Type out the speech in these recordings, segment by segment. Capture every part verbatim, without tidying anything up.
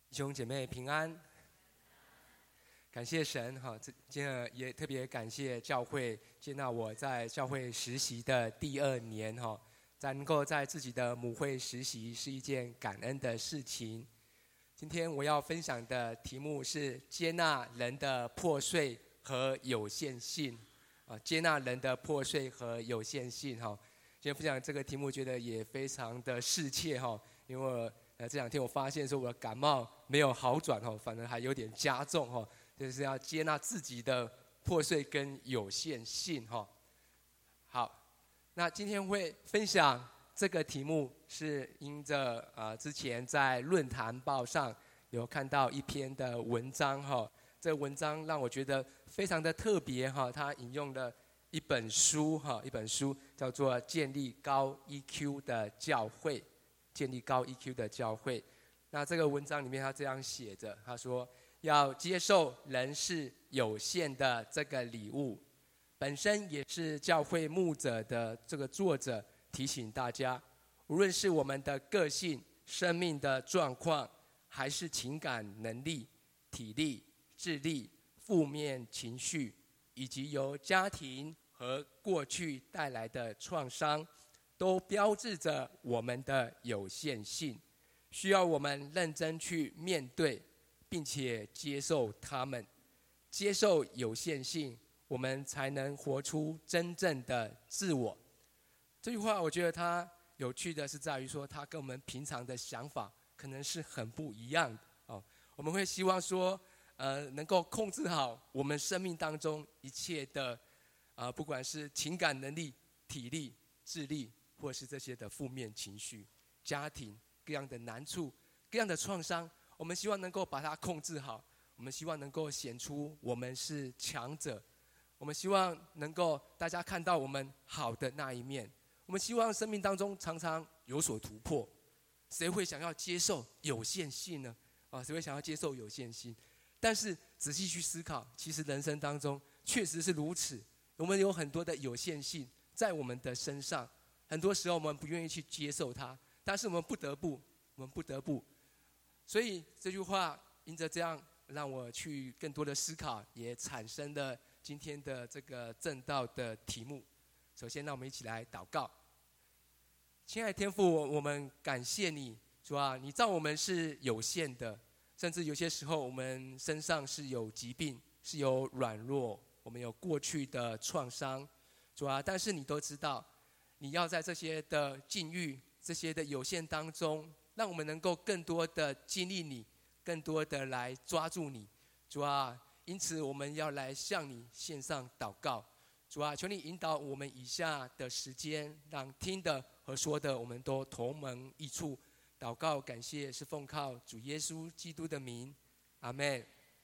弟兄姐妹平安，感谢神哈！这今天也特别感谢教会接纳我在教会实习的第二年哈，在能够在自己的母会实习是一件感恩的事情。今天我要分享的题目是接纳人的破碎和有限性啊，接纳人的破碎和有限性哈。今天分享这个题目，觉得也非常的适切哈，因为我呃这两天我发现说我的感冒没有好转哈，反而还有点加重哈，就是要接纳自己的破碎跟有限性哈。好，那今天会分享这个题目，是因着呃之前在论坛报上有看到一篇的文章哈，这个文章让我觉得非常的特别哈，他引用了一本书哈，一本书叫做《建立高 E Q 的教会》，建立高 E Q 的教会。那这个文章里面他这样写着，他说要接受人是有限的这个礼物，本身也是教会牧者的这个作者提醒大家，无论是我们的个性、生命的状况，还是情感能力、体力、智力、负面情绪，以及由家庭和过去带来的创伤，都标志着我们的有限性，需要我们认真去面对，并且接受它们。接受有限性，我们才能活出真正的自我。这句话我觉得它有趣的是在于说，它跟我们平常的想法可能是很不一样的哦。我们会希望说，呃，能够控制好我们生命当中一切的，呃，不管是情感能力、体力、智力，或是这些的负面情绪、家庭各样的难处、各样的创伤，我们希望能够把它控制好。我们希望能够显出我们是强者，我们希望能够大家看到我们好的那一面。我们希望生命当中常常有所突破。谁会想要接受有限性呢？啊，谁会想要接受有限性？但是仔细去思考，其实人生当中确实是如此。我们有很多的有限性在我们的身上，很多时候我们不愿意去接受它，但是我们不得不，我们不得不。所以这句话因着这样，让我去更多的思考，也产生了今天的这个正道的题目。首先，让我们一起来祷告。亲爱的天父，我们感谢你，主啊，你造我们是有限的，甚至有些时候我们身上是有疾病，是有软弱，我们有过去的创伤，主啊，但是你都知道，你要在这些的境遇、这些的有限当中，让我们能够更多的经历你，更多的来抓住你，主啊，因此我们要来向你献上祷告，主啊，求你引导我们以下的时间，让听的和说的我们都同门一处。祷告感谢是奉靠主耶稣基督的名，阿们。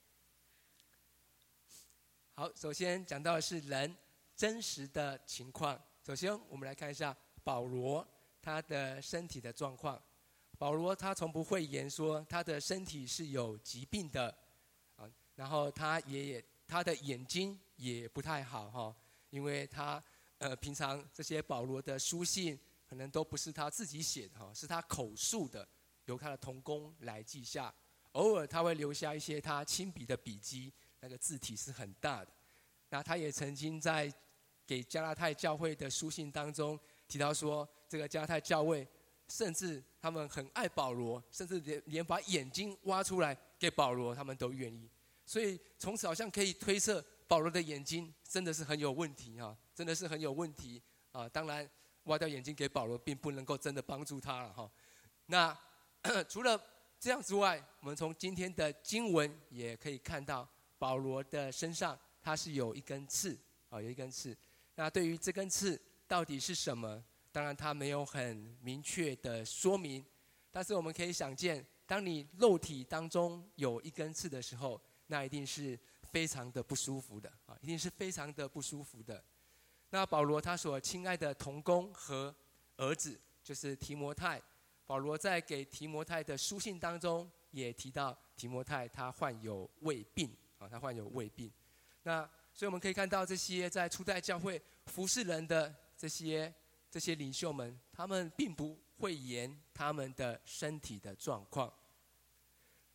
好，首先讲到的是人真实的情况。首先我们来看一下保罗他的身体的状况。保罗他从不讳言说他的身体是有疾病的，啊，然后他也他的眼睛也不太好哈，因为他呃平常这些保罗的书信可能都不是他自己写的哈，是他口述的，由他的同工来记下。偶尔他会留下一些他亲笔的笔记，那个字体是很大的。那他也曾经在给加拉太教会的书信当中提到说，这个加拉太教会甚至他们很爱保罗，甚至连连把眼睛挖出来给保罗，他们都愿意。所以从此好像可以推测，保罗的眼睛真的是很有问题啊，真的是很有问题啊。当然，挖掉眼睛给保罗，并不能够真的帮助他了哈。那除了这样之外，我们从今天的经文也可以看到，保罗的身上他是有一根刺啊，有一根刺。那对于这根刺到底是什么？当然他没有很明确的说明，但是我们可以想见，当你肉体当中有一根刺的时候，那一定是非常的不舒服的啊，一定是非常的不舒服的。那保罗他所亲爱的同工和儿子就是提摩太，保罗在给提摩太的书信当中也提到提摩太他患有胃病啊，他患有胃病。那所以我们可以看到这些在初代教会服侍人的这些这些领袖们，他们并不讳言他们的身体的状况。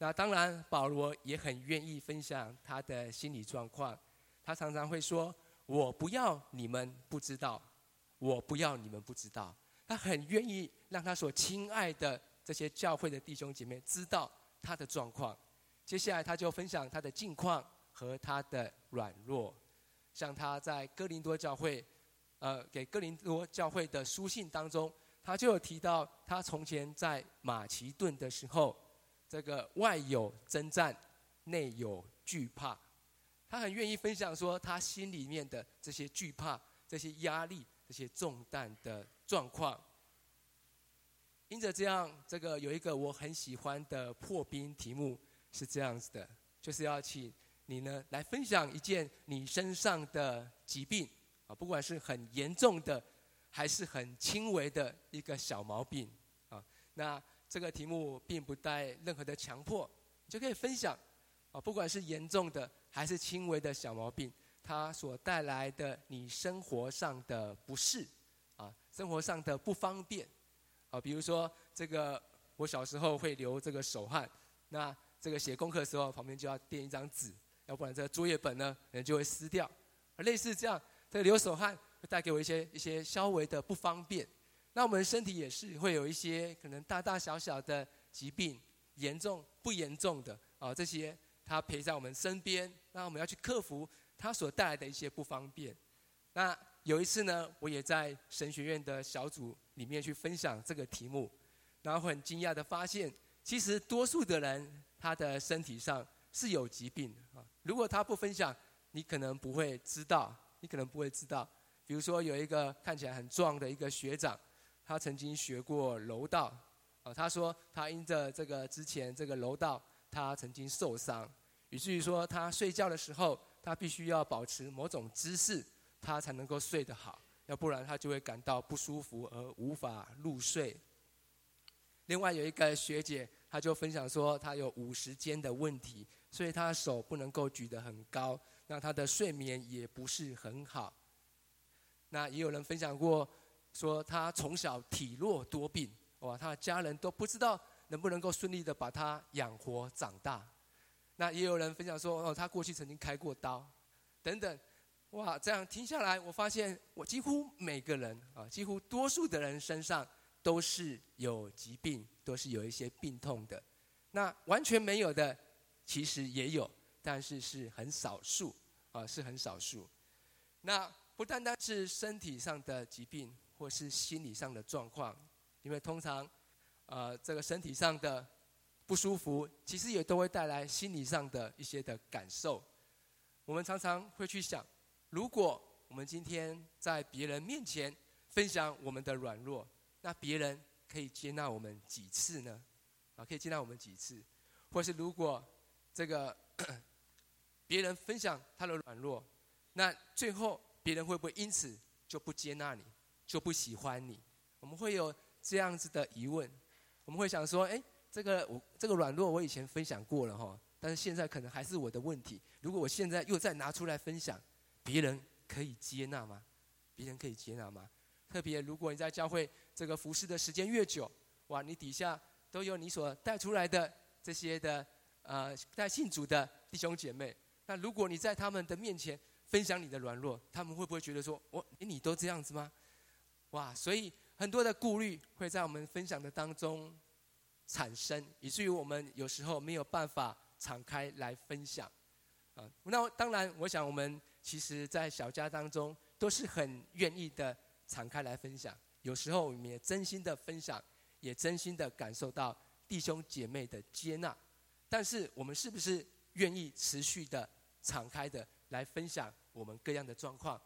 那当然，保罗也很愿意分享他的心理状况。他常常会说：“我不要你们不知道，我不要你们不知道。”他很愿意让他所亲爱的这些教会的弟兄姐妹知道他的状况。接下来，他就分享他的近况和他的软弱。像他在哥林多教会，呃，给哥林多教会的书信当中，他就有提到他从前在马其顿的时候，这个外有征战，内有惧怕。他很愿意分享说他心里面的这些惧怕、这些压力、这些重担的状况。因着这样，这个有一个我很喜欢的破冰题目是这样子的，就是要请你呢来分享一件你身上的疾病啊，不管是很严重的，还是很轻微的一个小毛病啊。那这个题目并不带任何的强迫，你就可以分享啊，不管是严重的还是轻微的小毛病，它所带来的你生活上的不适啊，生活上的不方便啊。比如说这个，我小时候会流这个手汗，那这个写功课的时候旁边就要垫一张纸，要不然这个作业本呢可能就会撕掉。而类似这样，这个流手汗会带给我一些一些稍微的不方便。那我们身体也是会有一些可能大大小小的疾病，严重不严重的啊，这些它陪在我们身边，那我们要去克服它所带来的一些不方便。那有一次呢，我也在神学院的小组里面去分享这个题目，然后很惊讶的发现，其实多数的人他的身体上是有疾病的啊。如果他不分享，你可能不会知道，你可能不会知道。比如说有一个看起来很壮的一个学长，他曾经学过柔道啊，他说他因着这个之前这个柔道，他曾经受伤，以至于说他睡觉的时候，他必须要保持某种姿势，他才能够睡得好，要不然他就会感到不舒服而无法入睡。另外有一个学姐，她就分享说，她有五十肩的问题，所以她手不能够举得很高，那她的睡眠也不是很好。那也有人分享过，说她从小体弱多病，哇，她的家人都不知道能不能够顺利的把她养活长大。那也有人分享说，哦，她过去曾经开过刀，等等。哇，这样听下来，我发现我几乎每个人啊，几乎多数的人身上都是有疾病，都是有一些病痛的。那完全没有的，其实也有，但是是很少数啊，是很少数。那不单单是身体上的疾病，或是心理上的状况，因为通常，呃，这个身体上的不舒服，其实也都会带来心理上的一些的感受。我们常常会去想，如果我们今天在别人面前分享我们的软弱，那别人可以接纳我们几次呢？啊，可以接纳我们几次？或是如果这个别人分享他的软弱，那最后别人会不会因此就不接纳你，就不喜欢你？我们会有这样子的疑问。我们会想说，哎，这个我这个软弱我以前分享过了哈，但是现在可能还是我的问题。如果我现在又再拿出来分享，别人可以接纳吗？别人可以接纳吗？特别如果你在教会这个服侍的时间越久，哇，你底下都有你所带出来的这些的呃带信主的弟兄姐妹，那如果你在他们的面前分享你的软弱，他们会不会觉得说，我你都这样子吗？哇，所以很多的顾虑会在我们分享的当中产生，以至于我们有时候没有办法敞开来分享啊。那当然，我想我们其实在小家当中都是很愿意的敞开来分享，有时候我们也真心的分享，也真心的感受到弟兄姐妹的接纳。但是我们是不是愿意持续的敞开的来分享我们各样的状况？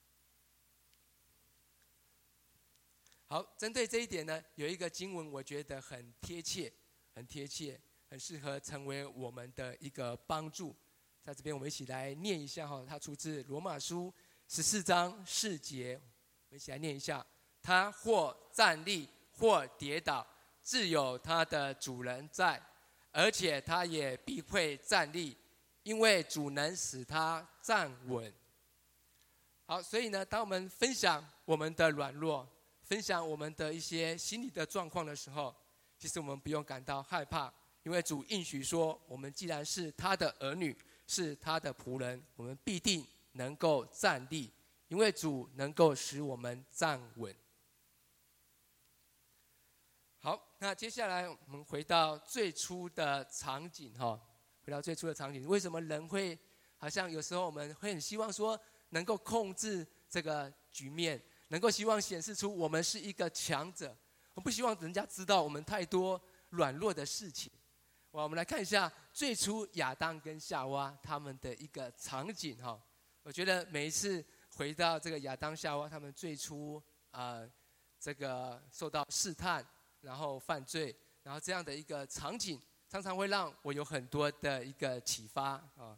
好，针对这一点呢，有一个经文我觉得很贴切，很贴切，很适合成为我们的一个帮助。在这边我们一起来念一下哈，它出自罗马书十四章四节，我们一起来念一下。他或站立，或跌倒，自有他的主人在，而且他也必会站立，因为主能使他站稳。好，所以呢，当我们分享我们的软弱，分享我们的一些心理的状况的时候，其实我们不用感到害怕， 因为主应许说，我们既然是他的儿女，是他的仆人，我们必定能够站立，因为主能够使我们站稳。好，那接下来我们回到最初的场景哈，回到最初的场景，为什么人会好像有时候我们会很希望说能够控制这个局面，能够希望显示出我们是一个强者，我们不希望人家知道我们太多软弱的事情。我们来看一下最初亚当跟夏娃他们的一个场景哈。我觉得每一次回到这个亚当夏娃他们最初呃这个受到试探，然后犯罪，然后这样的一个场景，常常会让我有很多的一个启发啊。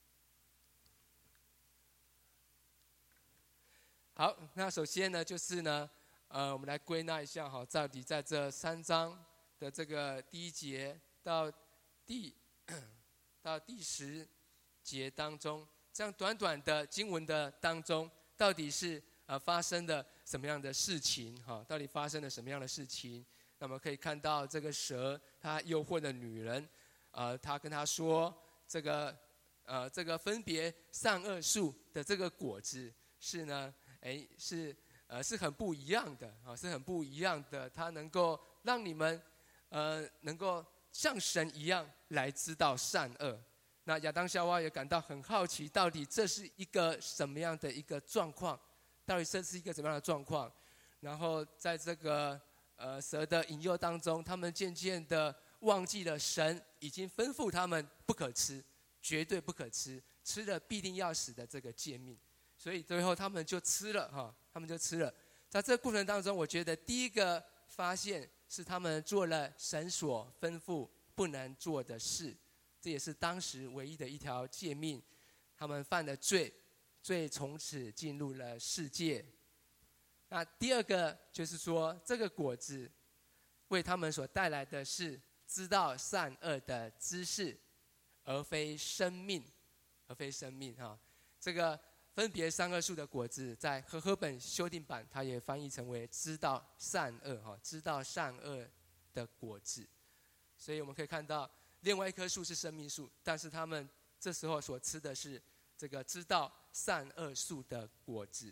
好，那首先呢，就是呢，呃，我们来归纳一下哈，到底在这三章的这个第一节到第到第十节当中，这样短短的经文的当中，到底是呃发生了什么样的事情哈？到底发生了什么样的事情？那么可以看到这个蛇，它诱惑的女人，呃，他跟她说，这个呃这个分别善恶树的这个果子是呢，哎是呃是很不一样的啊，是很不一样的，它能够让你们呃能够像神一样来知道善恶。那亚当夏娃也感到很好奇，到底这是一个什么样的一个状况？到底这是一个什么样的状况？然后在这个呃蛇的引诱当中，他们渐渐的忘记了神已经吩咐他们不可吃，绝对不可吃，吃了必定要死的这个诫命。所以最后他们就吃了哈，他们就吃了。在这个过程当中，我觉得第一个发现是他们做了神所吩咐不能做的事，这也是当时唯一的一条诫命。他们犯了罪，罪从此进入了世界。那第二个就是说，这个果子为他们所带来的是知道善恶的知识，而非生命，而非生命哈。这个分别善恶树的果子，在和合本修订版，它也翻译成为知道善恶哈，知道善恶的果子。所以我们可以看到，另外一棵树是生命树，但是他们这时候所吃的是这个知道善恶树的果子。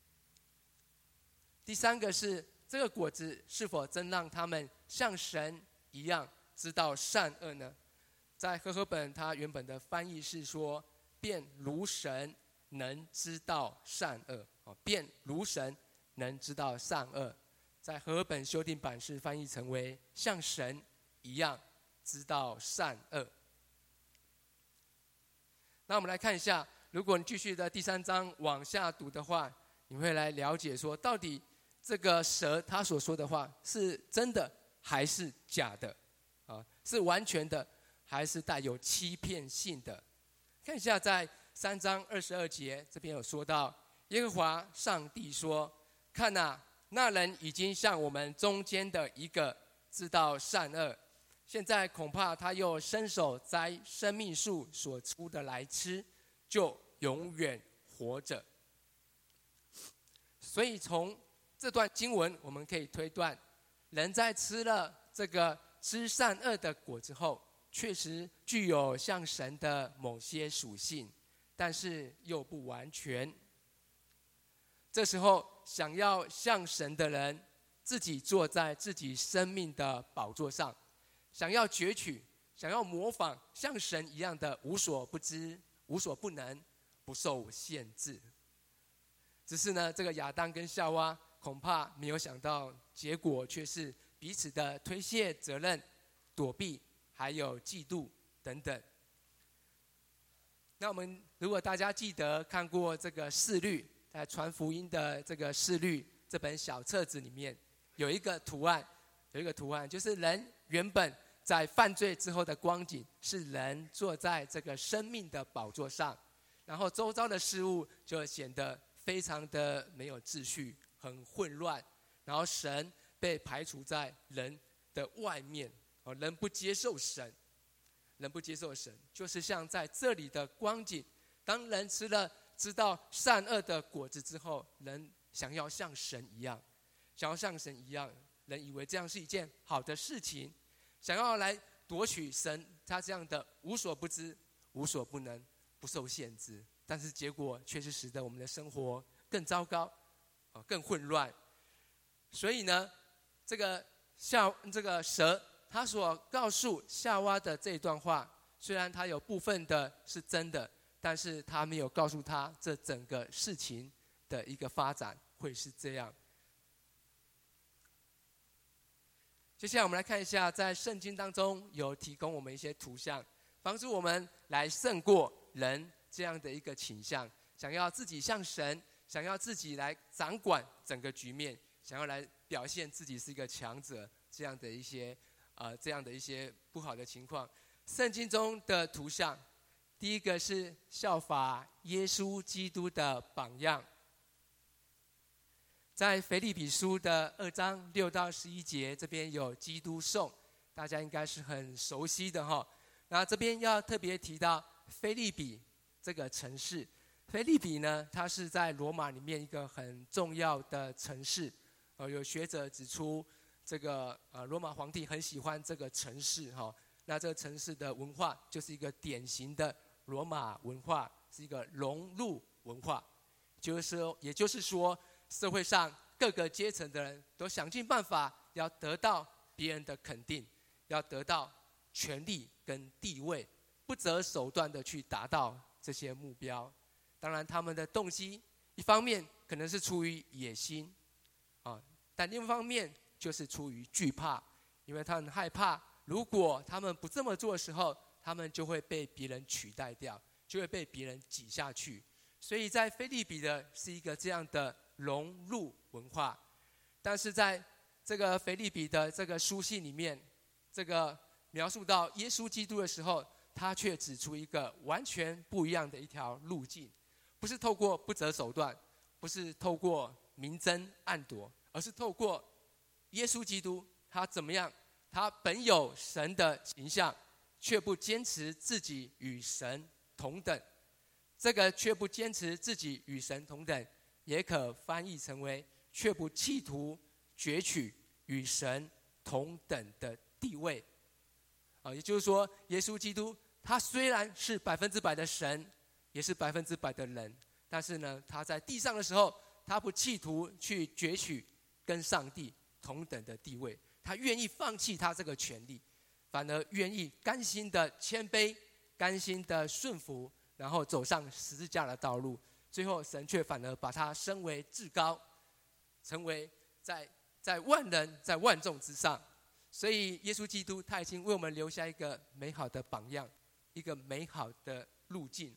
第三个是这个果子是否真让他们像神一样知道善恶呢？在和合本它原本的翻译是说，便如神能知道善恶，便如神能知道善恶。在和合本修订版是翻译成为像神一样知道善恶。那我们来看一下，如果你继续的第三章往下读的话，你会来了解说，到底这个蛇他所说的话是真的还是假的啊？是完全的还是带有欺骗性的？看一下在三章二十二节这边有说到，耶和华上帝说，看啊，那人已经像我们中间的一个，知道善恶，现在恐怕他又伸手摘生命树所出的来吃，就永远活着。所以从这段经文我们可以推断，人在吃了这个知善恶的果之后，确实具有像神的某些属性，但是又不完全。这时候想要像神的人，自己坐在自己生命的宝座上，想要攫取，想要模仿像神一样的无所不知、无所不能、不受限制。只是呢，这个亚当跟夏娃恐怕没有想到，结果却是彼此的推卸责任、躲避，还有嫉妒等等。那我们如果大家记得看过这个示律，在传福音的这个示律这本小册子里面，有一个图案，有一个图案，就是人原本在犯罪之后的光景，是人坐在这个生命的宝座上，然后周遭的事物就显得非常的没有秩序，很混乱，然后神被排除在人的外面，人不接受神，人不接受神，就是像在这里的光景，当人吃了知道善恶的果子之后，人想要像神一样，想要像神一样，人以为这样是一件好的事情，想要来夺取神他这样的无所不知、无所不能、不受限制，但是结果却是使得我们的生活更糟糕，更混乱。所以呢，这个夏这个蛇他所告诉夏娃的这段话，虽然他有部分的是真的，但是他没有告诉他这整个事情的一个发展会是这样。接下来我们来看一下，在圣经当中有提供我们一些图像，帮助我们来胜过人这样的一个倾向，想要自己像神，想要自己来掌管整个局面，想要来表现自己是一个强者，这样的一些呃这样的一些不好的情况。圣经中的图像，第一个是效法耶稣基督的榜样。在腓立比书的二章六到十一节，这边有基督颂，大家应该是很熟悉的哈。那这边要特别提到腓立比这个城市，腓立比呢，它是在罗马里面一个很重要的城市。呃，有学者指出，这个呃罗马皇帝很喜欢这个城市哈。那这个城市的文化就是一个典型的罗马文化，是一个融入文化，就是说，也就是说。社会上各个阶层的人都想尽办法要得到别人的肯定，要得到权力跟地位，不择手段的去达到这些目标。当然他们的动机一方面可能是出于野心，啊，但另一方面就是出于惧怕，因为他们害怕如果他们不这么做的时候，他们就会被别人取代掉，就会被别人挤下去。所以在腓立比的是一个这样的融入文化，但是在这个腓立比的这个书信里面，这个描述到耶稣基督的时候，他却指出一个完全不一样的一条路径，不是透过不择手段，不是透过明争暗夺，而是透过耶稣基督他怎么样，他本有神的形象，却不坚持自己与神同等。这个却不坚持自己与神同等，也可翻译成为却不企图攫取与神同等的地位。啊，也就是说，耶稣基督他虽然是百分之百的神，也是百分之百的人，但是呢，他在地上的时候，他不企图去攫取跟上帝同等的地位，他愿意放弃他这个权利，反而愿意甘心的谦卑，甘心的顺服。然后走上十字架的道路，最后神却反而把他升为至高，成为在在万人在万众之上。所以耶稣基督他已经为我们留下一个美好的榜样，一个美好的路径。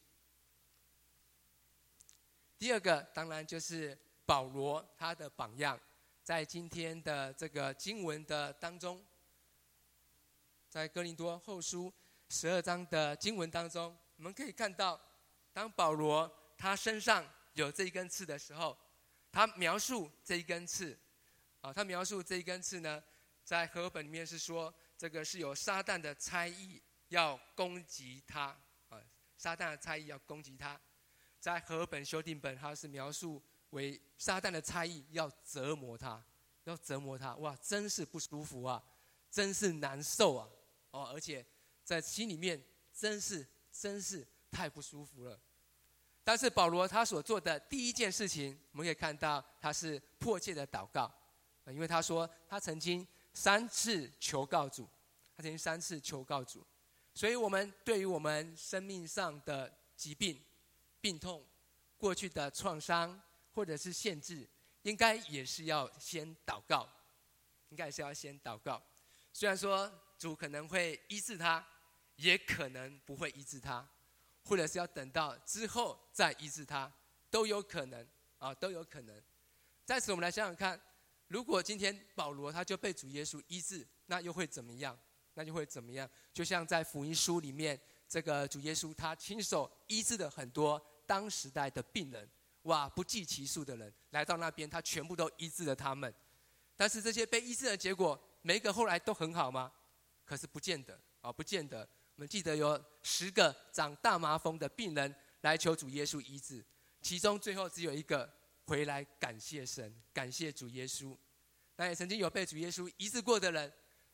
第二个当然就是保罗他的榜样，在今天的这个经文的当中，在哥林多后书十二章的经文当中，我们可以看到，当保罗他身上有这一根刺的时候，他描述这一根刺，啊，他描述这一根刺呢，在和合本里面是说，这个是有撒旦的猜疑要攻击他，啊，撒旦的猜疑要攻击他。在和合本修订本，它是描述为撒旦的猜疑要折磨他，要折磨他，哇，真是不舒服啊，真是难受啊，哦，而且在心里面真是。真是太不舒服了。但是保罗他所做的第一件事情，我们可以看到他是迫切的祷告，因为他说他曾经三次求告主，他曾经三次求告主。所以我们对于我们生命上的疾病、病痛、过去的创伤或者是限制，应该也是要先祷告，应该也是要先祷告。虽然说主可能会医治他，也可能不会医治他，或者是要等到之后再医治他，都有可能啊，都有可能。在此我们来想想看，如果今天保罗他就被主耶稣医治，那又会怎么样？那就会怎么样？就像在福音书里面，这个主耶稣他亲手医治了很多当时代的病人，哇，不计其数的人来到那边，他全部都医治了他们。但是这些被医治的结果，每一个后来都很好吗？可是不见得啊，不见得。我们记得有十个长大麻风的病人来求主耶稣医治，其中最后只有一个回来感谢神，感谢主耶稣。那也曾经有被主耶稣医治过的人，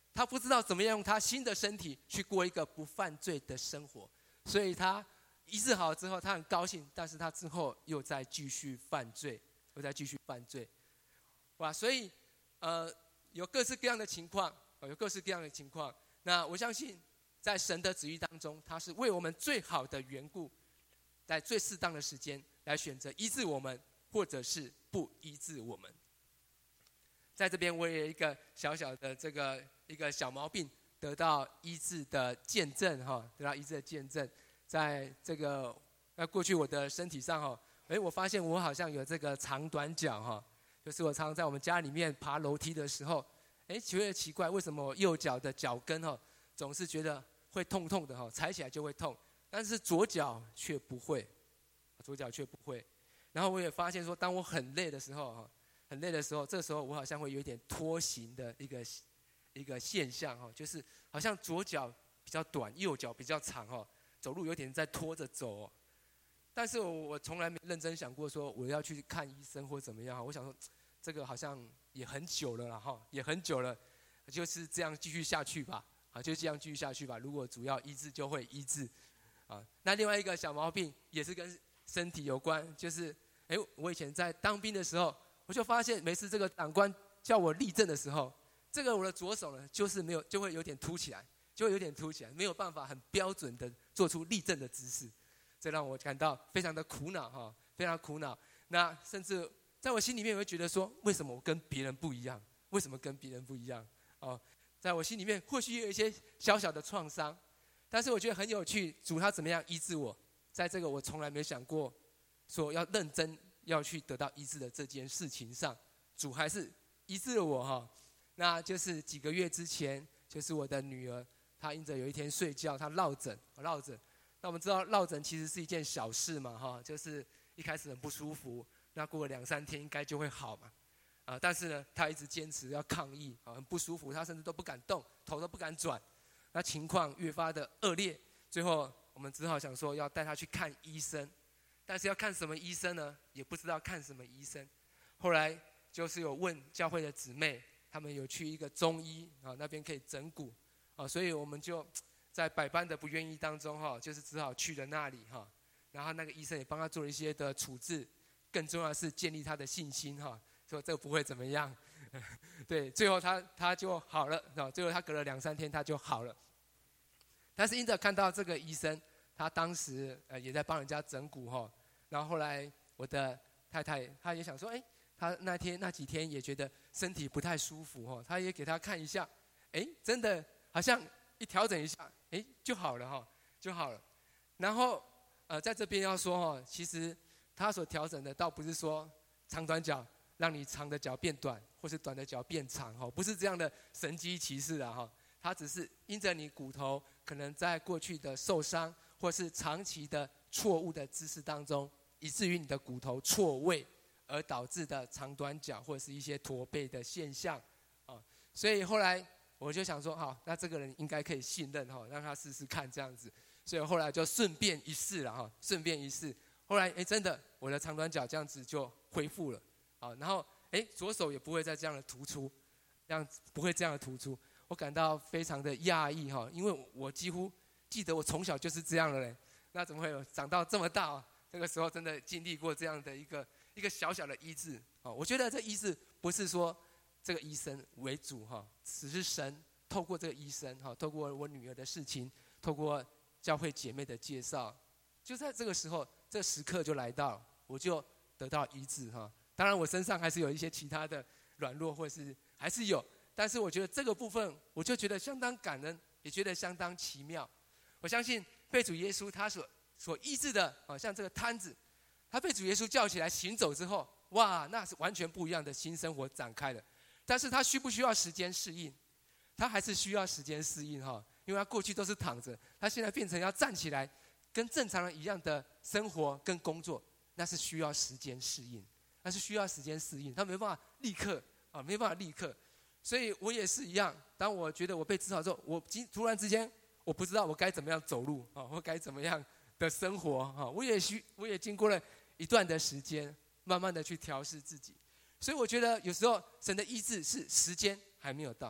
他不知道怎么样用他新的身体去过一个不犯罪的生活，所以他医治好之后，他很高兴，但是他之后又在继续犯罪，又在继续犯罪，哇！所以，呃，有各式各样的情况，有各式各样的情况。那我相信，在神的旨意当中，他是为我们最好的缘故，在最适当的时间来选择医治我们，或者是不医治我们。在这边，我也有一个小小的这个一个小毛病得到医治的见证哈，得到医治的见证。在这个那过去我的身体上哈，哎，我发现我好像有这个长短脚哈，就是我常常在我们家里面爬楼梯的时候，哎，觉得奇怪，为什么我右脚的脚跟哈总是觉得会痛痛的哈，踩起来就会痛，但是左脚却不会，左脚却不会。然后我也发现说，当我很累的时候哈，很累的时候，这时候我好像会有一点拖行的一个一个现象哈，就是好像左脚比较短，右脚比较长哈。走路有点在拖着走、哦，但是我我从来没认真想过说我要去看医生或怎么样。我想说，这个好像也很久了啦哈，也很久了，就是这样继续下去吧，啊，就这样继续下去吧。如果主要医治就会医治，啊，那另外一个小毛病也是跟身体有关，就是，哎，我以前在当兵的时候，我就发现每次这个长官叫我立正的时候，这个我的左手呢就是没有，就会有点凸起来。就会有点凸起来，没有办法很标准的做出立正的姿势，这让我感到非常的苦恼哈，非常苦恼。那甚至在我心里面，我会觉得说，为什么我跟别人不一样？为什么跟别人不一样？哦，在我心里面或许有一些小小的创伤，但是我觉得很有趣，主他怎么样医治我？在这个我从来没想过，说要认真要去得到医治的这件事情上，主还是医治了我哈。那就是几个月之前，就是我的女儿。他因着有一天睡觉，他落枕，落枕。那我们知道落枕其实是一件小事嘛，哈，就是一开始很不舒服，那过了两三天应该就会好嘛，啊，但是呢，他一直坚持要抗议，啊，很不舒服，他甚至都不敢动，头都不敢转，那情况越发的恶劣，最后我们只好想说要带他去看医生，但是要看什么医生呢？也不知道看什么医生。后来就是有问教会的姊妹，他们有去一个中医啊，那边可以整骨。啊，所以我们就在百般的不愿意当中哈，就是只好去了那里哈。然后那个医生也帮他做了一些的处置，更重要的是建立他的信心哈，说这个不会怎么样。对，最后他他就好了，啊，最后他隔了两三天他就好了。但是因着看到这个医生，他当时呃也在帮人家整骨哈，然后后来我的太太她也想说，哎，她那天那几天也觉得身体不太舒服哈，她也给他看一下，哎，真的。好像一调整一下，哎，就好了哈，就好了。然后，呃，在这边要说哈，其实他所调整的倒不是说长短脚让你长的脚变短，或是短的脚变长哈，不是这样的神机骑士啊哈。它只是因着你骨头可能在过去的受伤，或是长期的错误的姿势当中，以至于你的骨头错位，而导致的长短脚或者是一些驼背的现象啊。所以后来。我就想说，好，那这个人应该可以信任哈，让他试试看这样子。所以后来就顺便一试了哈，顺便一试。后来哎，真的，我的长短脚这样子就恢复了，啊，然后哎，左手也不会再这样的突出，这样不会这样的突出。我感到非常的讶异哈，因为我几乎记得我从小就是这样的嘞，那怎么会有长到这么大、啊？这个时候真的经历过这样的一个一个小小的医治啊，我觉得这医治不是说。这个医生为主哈，只是神透过这个医生哈，透过我女儿的事情，透过教会姐妹的介绍，就在这个时候，这时刻就来到，我就得到医治哈。当然我身上还是有一些其他的软弱，或是还是有，但是我觉得这个部分，我就觉得相当感恩，也觉得相当奇妙。我相信被主耶稣他所所医治的啊，像这个瘫子，他被主耶稣叫起来行走之后，哇，那是完全不一样的新生活展开了。但是他需不需要时间适应？他还是需要时间适应哈，因为他过去都是躺着，他现在变成要站起来，跟正常人一样的生活跟工作，那是需要时间适应，那是需要时间适应，他没办法立刻啊，没办法立刻。所以我也是一样，当我觉得我被治好之后，我突然之间我不知道我该怎么样走路啊，我该怎么样的生活啊，我也需我也经过了一段的时间，慢慢的去调试自己。所以我觉得有时候神的医治是时间还没有到，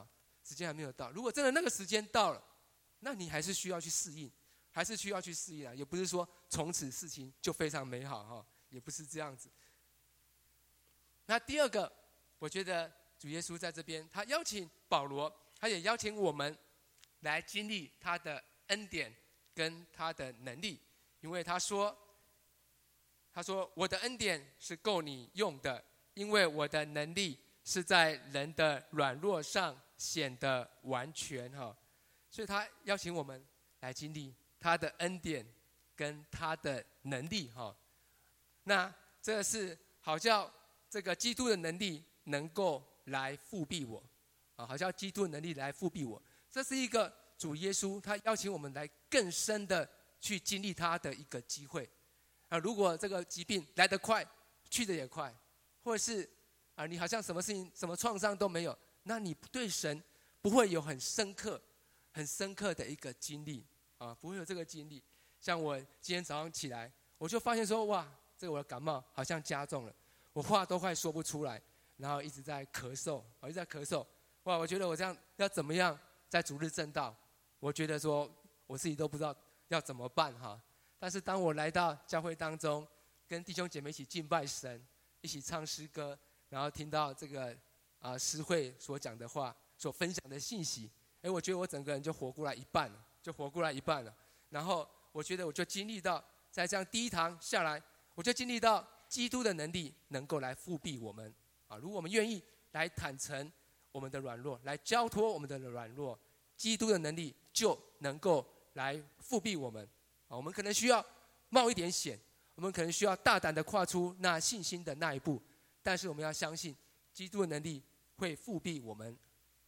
时间还没有到。如果真的那个时间到了，那你还是需要去适应，还是需要去适应啊，也不是说从此事情就非常美好哈，也不是这样子。那第二个，我觉得主耶稣在这边，他邀请保罗，他也邀请我们来经历他的恩典跟他的能力，因为他说，他说我的恩典是够你用的，因为我的能力是在人的软弱上显得完全哈。所以他邀请我们来经历他的恩典跟他的能力哈。那这是好叫这个基督的能力能够来复庇我啊，好像基督的能力来复庇我。这是一个主耶稣他邀请我们来更深的去经历他的一个机会啊。如果这个疾病来得快，去得也快，或者是啊你好像什么事情什么创伤都没有，那你对神不会有很深刻很深刻的一个经历啊，不会有这个经历。像我今天早上起来，我就发现说，哇，这个我的感冒好像加重了，我话都快说不出来，然后一直在咳嗽，我一直在咳嗽。哇，我觉得我这样要怎么样在主日正道？我觉得说我自己都不知道要怎么办哈。但是当我来到教会当中，跟弟兄姐妹一起敬拜神，一起唱诗歌，然后听到这个啊诗会所讲的话，所分享的信息。哎，我觉得我整个人就活过来一半了，就活过来一半了。然后我觉得我就经历到，在这样第一堂下来，我就经历到基督的能力能够来复庇我们啊。如果我们愿意来坦诚我们的软弱，来交托我们的软弱，基督的能力就能够来复庇我们啊。我们可能需要冒一点险，我们可能需要大胆的跨出那信心的那一步，但是我们要相信基督的能力会复庇我们。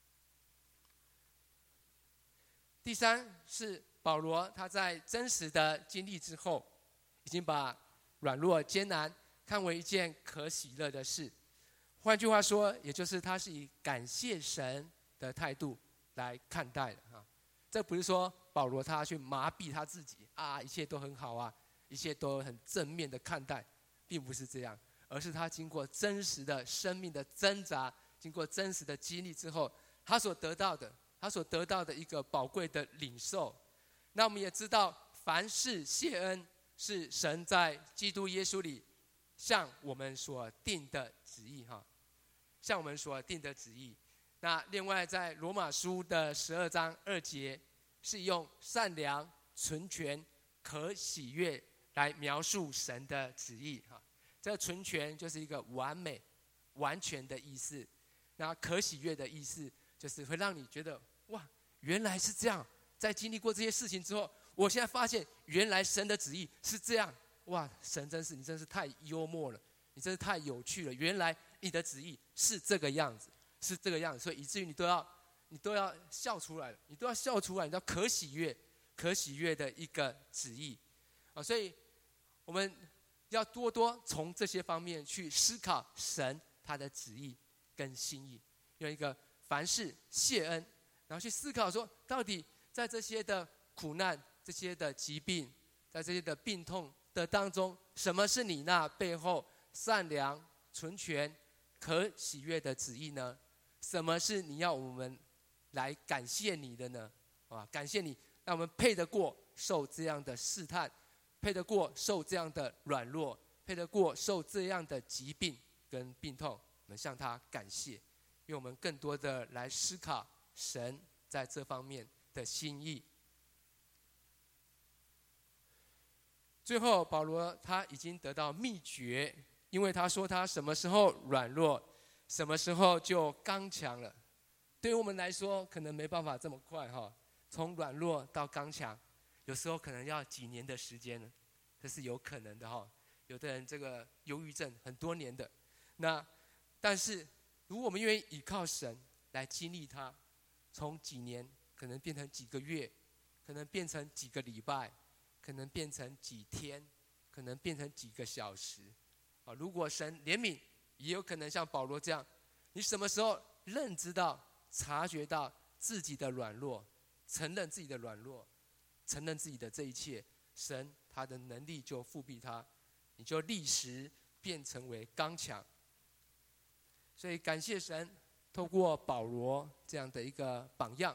第三是保罗他在真实的经历之后，已经把软弱艰难看为一件可喜乐的事。换句话说，也就是他是以感谢神的态度来看待的哈。这不是说保罗他去麻痹他自己啊，一切都很好啊，一切都很正面的看待，并不是这样，而是他经过真实的生命的挣扎，经过真实的经历之后，他所得到的。他所得到的一个宝贵的领受。那我们也知道，凡事谢恩是神在基督耶稣里向我们所定的旨意哈，向我们所定的旨意。那另外在罗马书的十二章二节，是用善良、纯全、可喜悦来描述神的旨意哈。这个纯全就是一个完美、完全的意思。那可喜悦的意思，就是会让你觉得。哇，原来是这样！在经历过这些事情之后，我现在发现，原来神的旨意是这样。哇，神真是你真是太幽默了，你真是太有趣了。原来你的旨意是这个样子，是这个样子，所以以至于你都要，你都要笑出来了，你都要笑出来，你要可喜悦、可喜悦的一个旨意啊！所以我们要多多从这些方面去思考神他的旨意跟心意，用一个凡事谢恩。然后去思考说，到底在这些的苦难、这些的疾病、在这些的病痛的当中，什么是你那背后善良、纯全、可喜悦的旨意呢？什么是你要我们来感谢你的呢？啊，感谢你，让我们配得过受这样的试探，配得过受这样的软弱，配得过受这样的疾病跟病痛，我们向他感谢，因为我们更多的来思考。神在这方面的心意。最后，保罗他已经得到秘诀，因为他说他什么时候软弱，什么时候就刚强了。对于我们来说，可能没办法这么快哈，从软弱到刚强，有时候可能要几年的时间了，这是有可能的哈。有的人这个忧郁症很多年的，那但是如果我们愿意依靠神来经历它。从几年可能变成几个月，可能变成几个礼拜，可能变成几天，可能变成几个小时。啊，如果神怜悯，也有可能像保罗这样，你什么时候认知到、察觉到自己的软弱，承认自己的软弱，承认自己的这一切，神他的能力就复庇他，你就立时变成为刚强。所以感谢神。 透过保罗这样的一个榜样。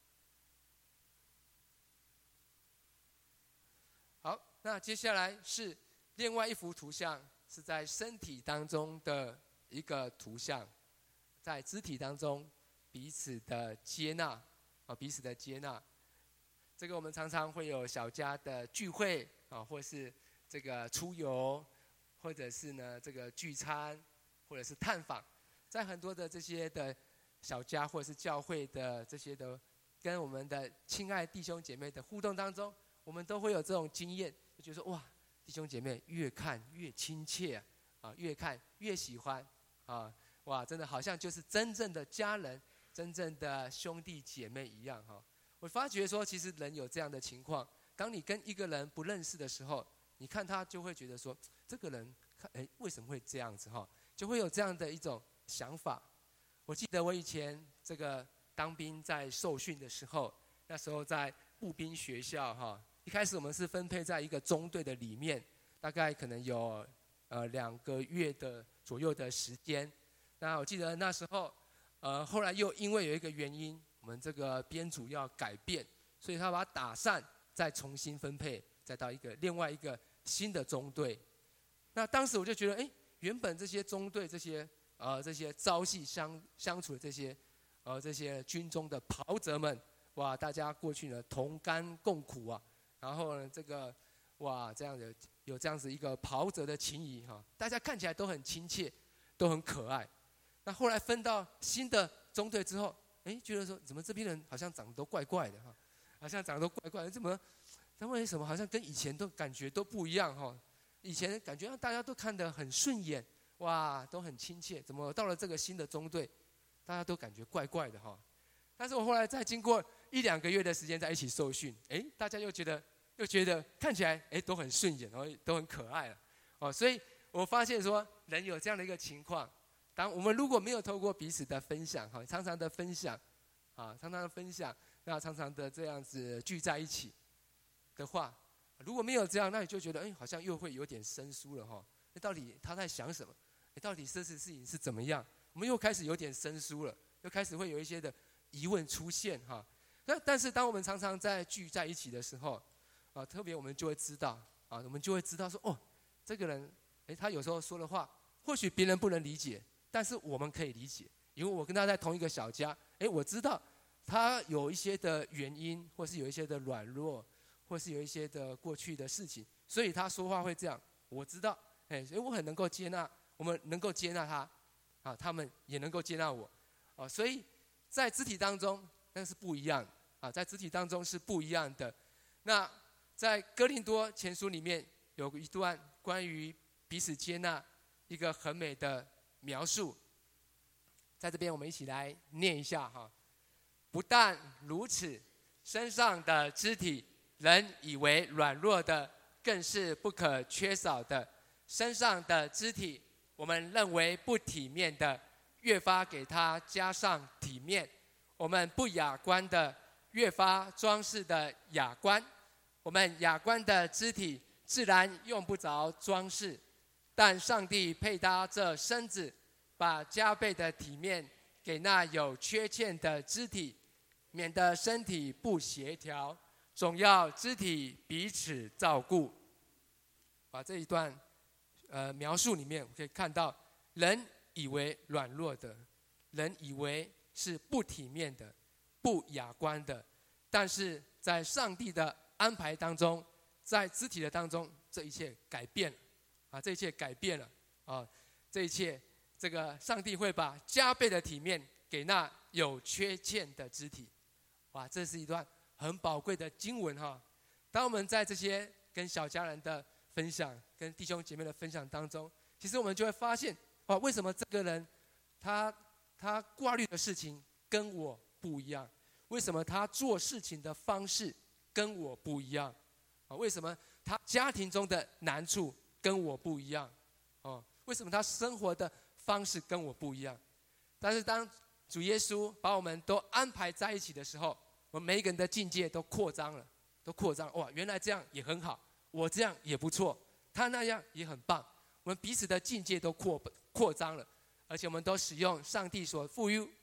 好，那接下来是另外一幅图像，是在身体当中的一个图像，在肢体当中彼此的接纳啊，彼此的接纳。这个我们常常会有小家的聚会啊，或是这个出游，或者是呢这个聚餐，或者是探访，在很多的这些的小家或者是教会的这些的跟我们的亲爱弟兄姐妹的互动当中，我们都会有这种经验，就觉得说哇，弟兄姐妹越看越亲切啊，啊越看越喜欢啊，哇，真的好像就是真正的家人，真正的兄弟姐妹一样哈。我发觉说，其实人有这样的情况，当你跟一个人不认识的时候，你看他就会觉得说，这个人看哎为什么会这样子哈，就会有这样的一种想法。我记得我以前这个当兵在受训的时候，那时候在步兵学校哈，一开始我们是分配在一个中队的里面，大概可能有呃两个月的左右的时间。那我记得那时候，呃后来又因为有一个原因，我们这个编组要改变，所以他把它打散，再重新分配，再到一个另外一个新的中队。那当时我就觉得，哎，原本这些中队这些呃这些朝夕相相处的这些呃这些军中的袍泽们，哇，大家过去呢同甘共苦啊，然后呢这个哇这样的有这样子一个袍泽的情谊哈，大家看起来都很亲切，都很可爱。那后来分到新的中队之后，哎，觉得说怎么这边人好像长得都怪怪的哈，好像长得都怪怪的，怎么？但为什么好像跟以前都感觉都不一样哈？以前感觉大家都看得很顺眼，哇，都很亲切，怎么到了这个新的中队，大家都感觉怪怪的哈？但是我后来再经过一两个月的时间在一起受训，哎，大家又觉得又觉得看起来哎都很顺眼，然后都很可爱了，哦，所以我发现说人有这样的一个情况。当我们如果没有透过彼此的分享，哈，常常的分享，啊，常常的分享，那常常的这样子聚在一起的话，如果没有这样，那你就觉得，哎，好像又会有点生疏了哈。那到底他在想什么？到底这次事情是怎么样？我们又开始有点生疏了，又开始会有一些的疑问出现哈。那但是当我们常常在聚在一起的时候，啊，特别我们就会知道，啊，我们就会知道说，哦，这个人，哎，他有时候说的话，或许别人不能理解。但是我们可以理解，因为我跟他在同一个小家，哎，我知道他有一些的原因，或是有一些的软弱，或是有一些的过去的事情，所以他说话会这样。我知道，哎，所以我很能够接纳，我们能够接纳他，啊，他们也能够接纳我，啊，所以在肢体当中那是不一样，啊，在肢体当中是不一样的。那在哥林多前书里面有一段关于彼此接纳一个很美的描述，在这边我们一起来念一下哈。不但如此，身上的肢体，人以为软弱的，更是不可缺少的；身上的肢体，我们认为不体面的，越发给它加上体面；我们不雅观的，越发装饰的雅观；我们雅观的肢体，自然用不着装饰。但上帝配搭这身子，把加倍的体面给那有缺陷的肢体，免得身体不协调，总要肢体彼此照顾。把这一段呃描述里面，我可以看到，人以为软弱的，人以为是不体面的、不雅观的，但是在上帝的安排当中，在肢体的当中，这一切改变了。啊，这一切改变了啊！这一切，这个上帝会把加倍的体面给那有缺陷的肢体。哇，这是一段很宝贵的经文哈！当我们在这些跟小家人的分享、跟弟兄姐妹的分享当中，其实我们就会发现，哇，为什么这个人他他挂虑的事情跟我不一样？为什么他做事情的方式跟我不一样？啊，为什么他家庭中的难处跟我不一样，哦，为什么他生活的方式跟我不一样？但是当主耶稣把我们都安排在一起的时候，我们每一个人的境界都扩张了，都扩张。哇，原来这样也很好，我这样也不错，他那样也很棒。我们彼此的境界都扩扩张了，而且我们都使用上帝所赋予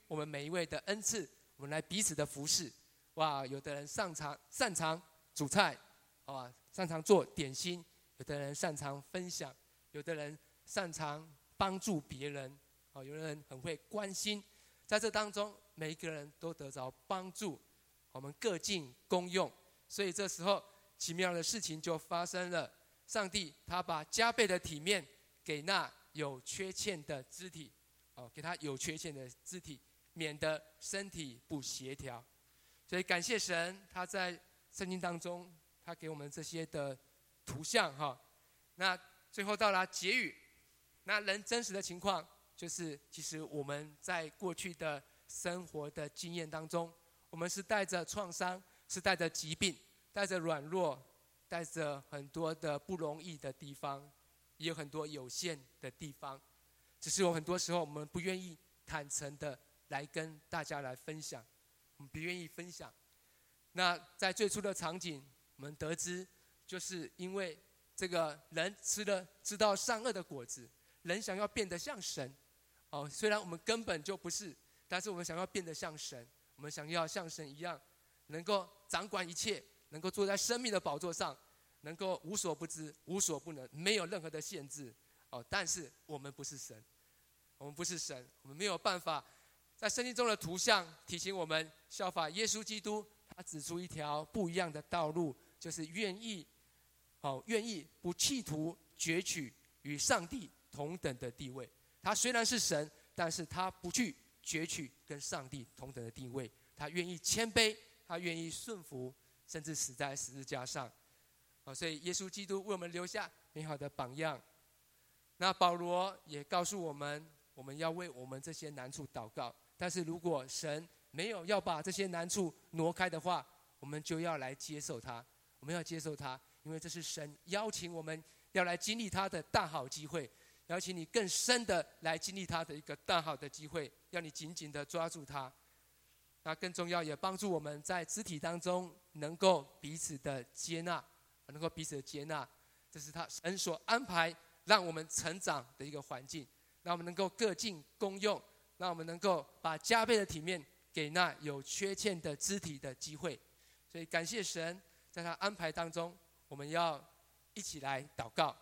我们每一位的恩赐，我们来彼此的服侍。哇，有的人擅长擅长煮菜，啊，擅长做点心；有的人擅长分享，有的人擅长帮助别人，啊，有的人很会关心。在这当中，每一个人都得着帮助，我们各尽功用。所以这时候，奇妙的事情就发生了。上帝他把加倍的体面给那有缺陷的肢体，哦，给他有缺陷的肢体，免得身体不协调。所以感谢神，他在圣经当中，他给我们这些的图像哈。那最后到了结语，那人真实的情况就是，其实我们在过去的生活的经验当中，我们是带着创伤，是带着疾病，带着软弱，带着很多的不容易的地方，也有很多有限的地方。只是有很多时候，我们不愿意坦诚的来跟大家来分享。我们不愿意分享。那在最初的场景，我们得知，就是因为这个人吃了知道善恶的果子，人想要变得像神，哦，虽然我们根本就不是，但是我们想要变得像神，我们想要像神一样，能够掌管一切，能够坐在生命的宝座上，能够无所不知、无所不能，没有任何的限制。哦，但是我们不是神，我们不是神，我们没有办法。在圣经中的图像提醒我们，效法耶稣基督，他指出一条不一样的道路，就是愿意，哦，愿意不企图攫取与上帝同等的地位。他虽然是神，但是他不去攫取跟上帝同等的地位，他愿意谦卑，他愿意顺服，甚至死在十字架上。哦，所以耶稣基督为我们留下美好的榜样。那保罗也告诉我们，我们要为我们这些难处祷告。但是如果神没有要把这些难处挪开的话，我们就要来接受它。我们要接受它，因为这是神邀请我们要来经历他的大好机会，邀请你更深的来经历他的一个大好的机会，要你紧紧的抓住它。那更重要，也帮助我们在肢体当中能够彼此的接纳，能够彼此的接纳，这是他神所安排让我们成长的一个环境，让我们能够各尽功用，让我们能够把加倍的体面给那有缺陷的肢体的机会。所以感谢神，在他安排当中，我们要一起来祷告。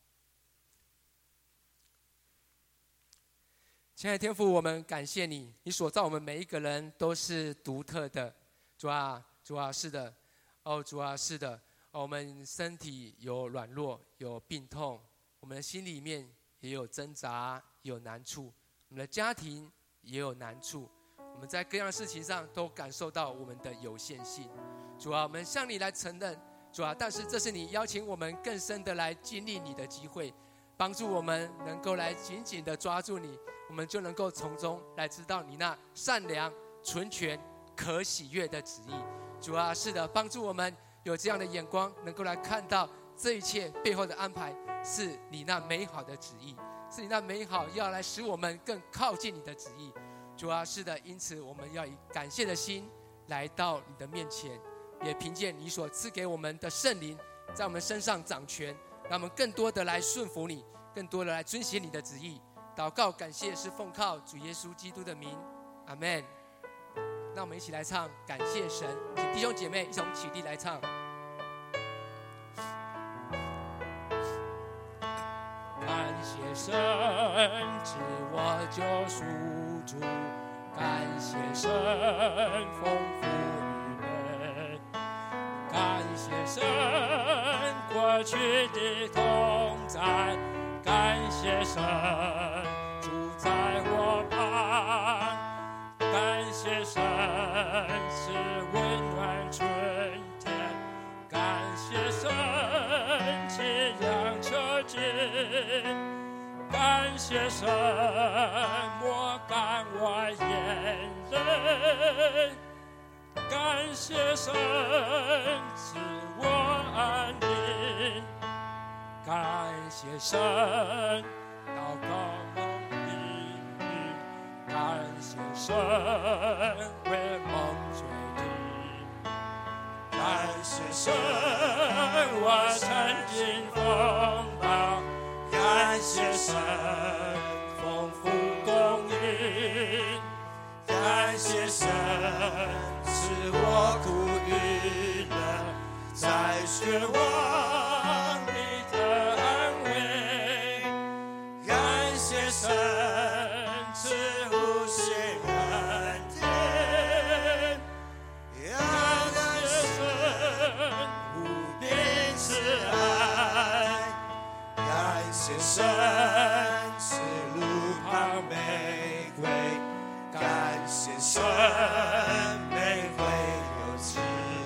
亲爱的天父，我们感谢你，你所造我们每一个人都是独特的。主啊，主啊，是的，哦，主啊，是的，哦，我们身体有软弱，有病痛，我们的心里面也有挣扎，有难处，我们的家庭也有难处，我们在各样的事情上都感受到我们的有限性。主啊，我们向你来承认，主啊，但是这是你邀请我们更深的来经历你的机会，帮助我们能够来紧紧的抓住你，我们就能够从中来知道你那善良、纯全、可喜悦的旨意。主啊，是的，帮助我们有这样的眼光，能够来看到这一切背后的安排是你那美好的旨意，是你那美好要来使我们更靠近你的旨意。主啊，是的，因此我们要以感谢的心来到你的面前，也凭借你所赐给我们的圣灵在我们身上掌权，让我们更多的来顺服你，更多的来遵行你的旨意。祷告感谢是奉靠主耶稣基督的名，阿们。那我们一起来唱感谢神，请弟兄姐妹一同起立来唱。感谢神赐我救赎主，感谢神丰富与美，感谢神过去的同在，感谢神住在我旁，感谢神是温暖春天，感谢神弃养车经，感谢神抹干我眼泪，感谢神赐我安宁，感谢神祷告梦应允，感谢神为梦垂听，感谢神我曾经风暴，感谢神丰富供应，感神，使我苦与乐，在绝望里的安慰。感谢神赐无限恩典，要感谢神无边慈爱。感谢神赐路旁玫瑰，感谢神玫瑰有枝，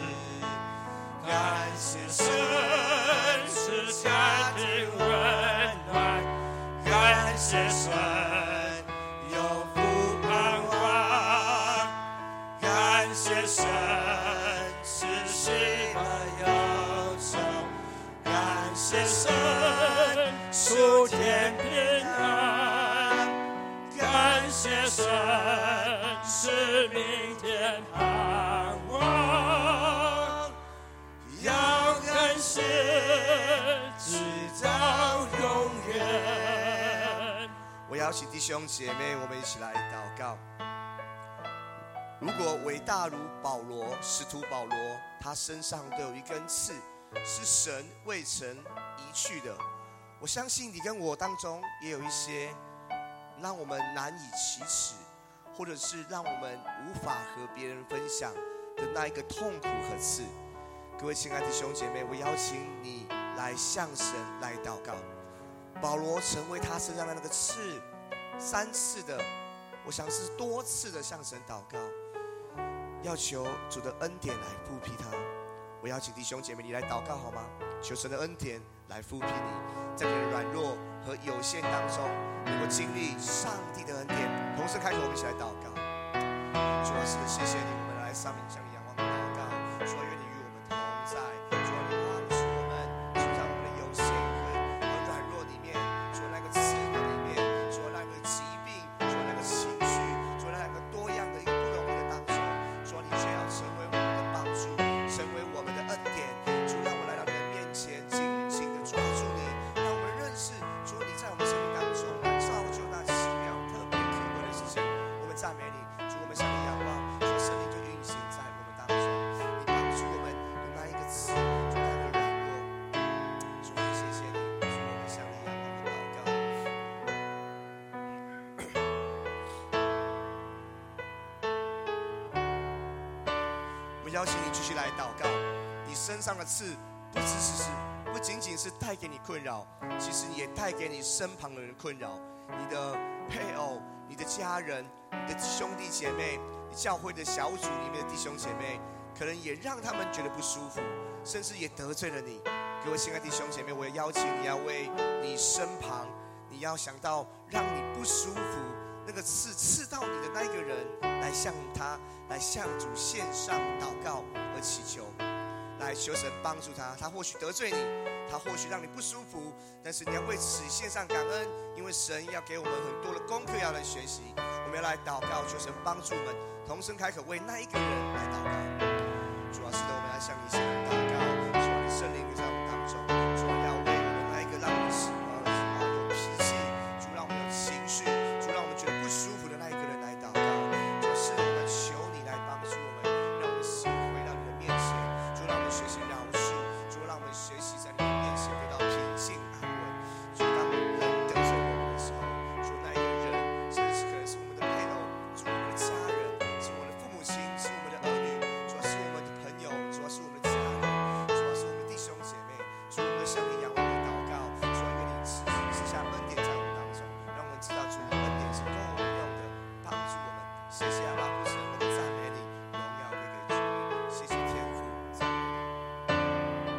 感谢神使家庭温暖，感谢神有福盼望，感谢神使喜乐忧愁，感谢神属天平安，感谢神使明天盼望，要感谢直到永远。 我邀请弟兄姐妹，我们一起来祷告。如果伟大如保罗，使徒保罗，他身上都有一根刺，是神未曾移去的。我相信你跟我当中也有一些让我们难以启齿，或者是让我们无法和别人分享的那一个痛苦和刺。各位亲爱的弟兄姐妹，我邀请你来向神来祷告。保罗成为他身上的那个刺，三次的，我想是多次的向神祷告，要求主的恩典来复辟他。我邀请弟兄姐妹，你来祷告好吗？求神的恩典来复辟你，在你的软弱和有限当中，能够经历上帝的恩典。同时开口，我们一起来祷告。主啊，是的，谢谢你，我们来上面向你仰望的祷告。主啊，愿你与我们同在。主啊，你帮助我们，主在我们的有限和和软弱里面，主那个刺的里面，主那个疾病，主那个情绪，主那个多样的一个不容易的当中，主你却要成为我们的帮助，成为我们的恩典。主让我来到你的面前，紧紧的抓住你，让我们认识主你在我们生命当中造就那奇妙特别可贵的事情。我们赞美你，主，我们向你仰望，主生命就运行在我们当中。你帮助我们有那一个词，主那个软弱，主谢谢你，主我们向你仰望的祷告。我们邀请你继续来祷告。你身上的刺不只是不仅仅是带给你困扰，其实也带给你身旁的人困扰，你的配偶、你的家人、你的兄弟姐妹、你教会的小组里面的弟兄姐妹，可能也让他们觉得不舒服，甚至也得罪了你。各位亲爱的弟兄姐妹，我也邀请你要为你身旁，你要想到让你不舒服那个刺刺到你的那一个人，来向他来向主献上祷告和祈求，来求神帮助他。他或许得罪你，他或许让你不舒服，但是你要为此献上感恩，因为神要给我们很多的功课要来学习。我们要来祷告，求神帮助我们，同声开口为那一个人来祷告。主啊，是的，我们要向你献上祷告，希望你圣灵在我们当中，主啊，要为我们那一个让我们喜欢有脾气，主让我们有情绪，主让我们觉得不舒服的那一个人来祷告。主是我们求你来帮助我们，让我们心回到你的面前，主让我们学习饶恕，主让我们学习在你的面前得到平静安稳。主当人得罪我们的时候，主那一个人甚至可能是我们的配偶，主我们的家人，是我们的父母亲，是我们的儿女，主是我们的朋友，主是我们的家人，主是我们的弟兄姐妹。主我们向你仰望的祷告，主愿你赐赐下恩典在我们当中，让我们知道主的恩典是够我们用的，帮助我们。谢谢阿爸父神，我们赞美你，荣耀归给主。谢谢天父，赞美你。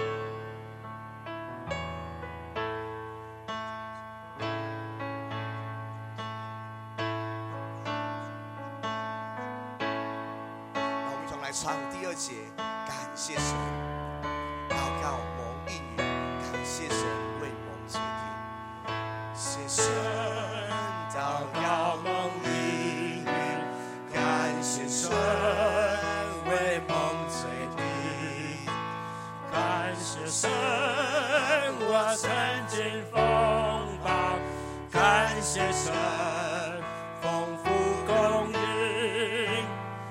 让我们一同来唱第二节，感谢神，祷告蒙应允，感谢神为蒙垂听。谢神祷告蒙应允，感谢神为蒙垂听。 感谢神，我曾经风暴，感谢神丰富供应，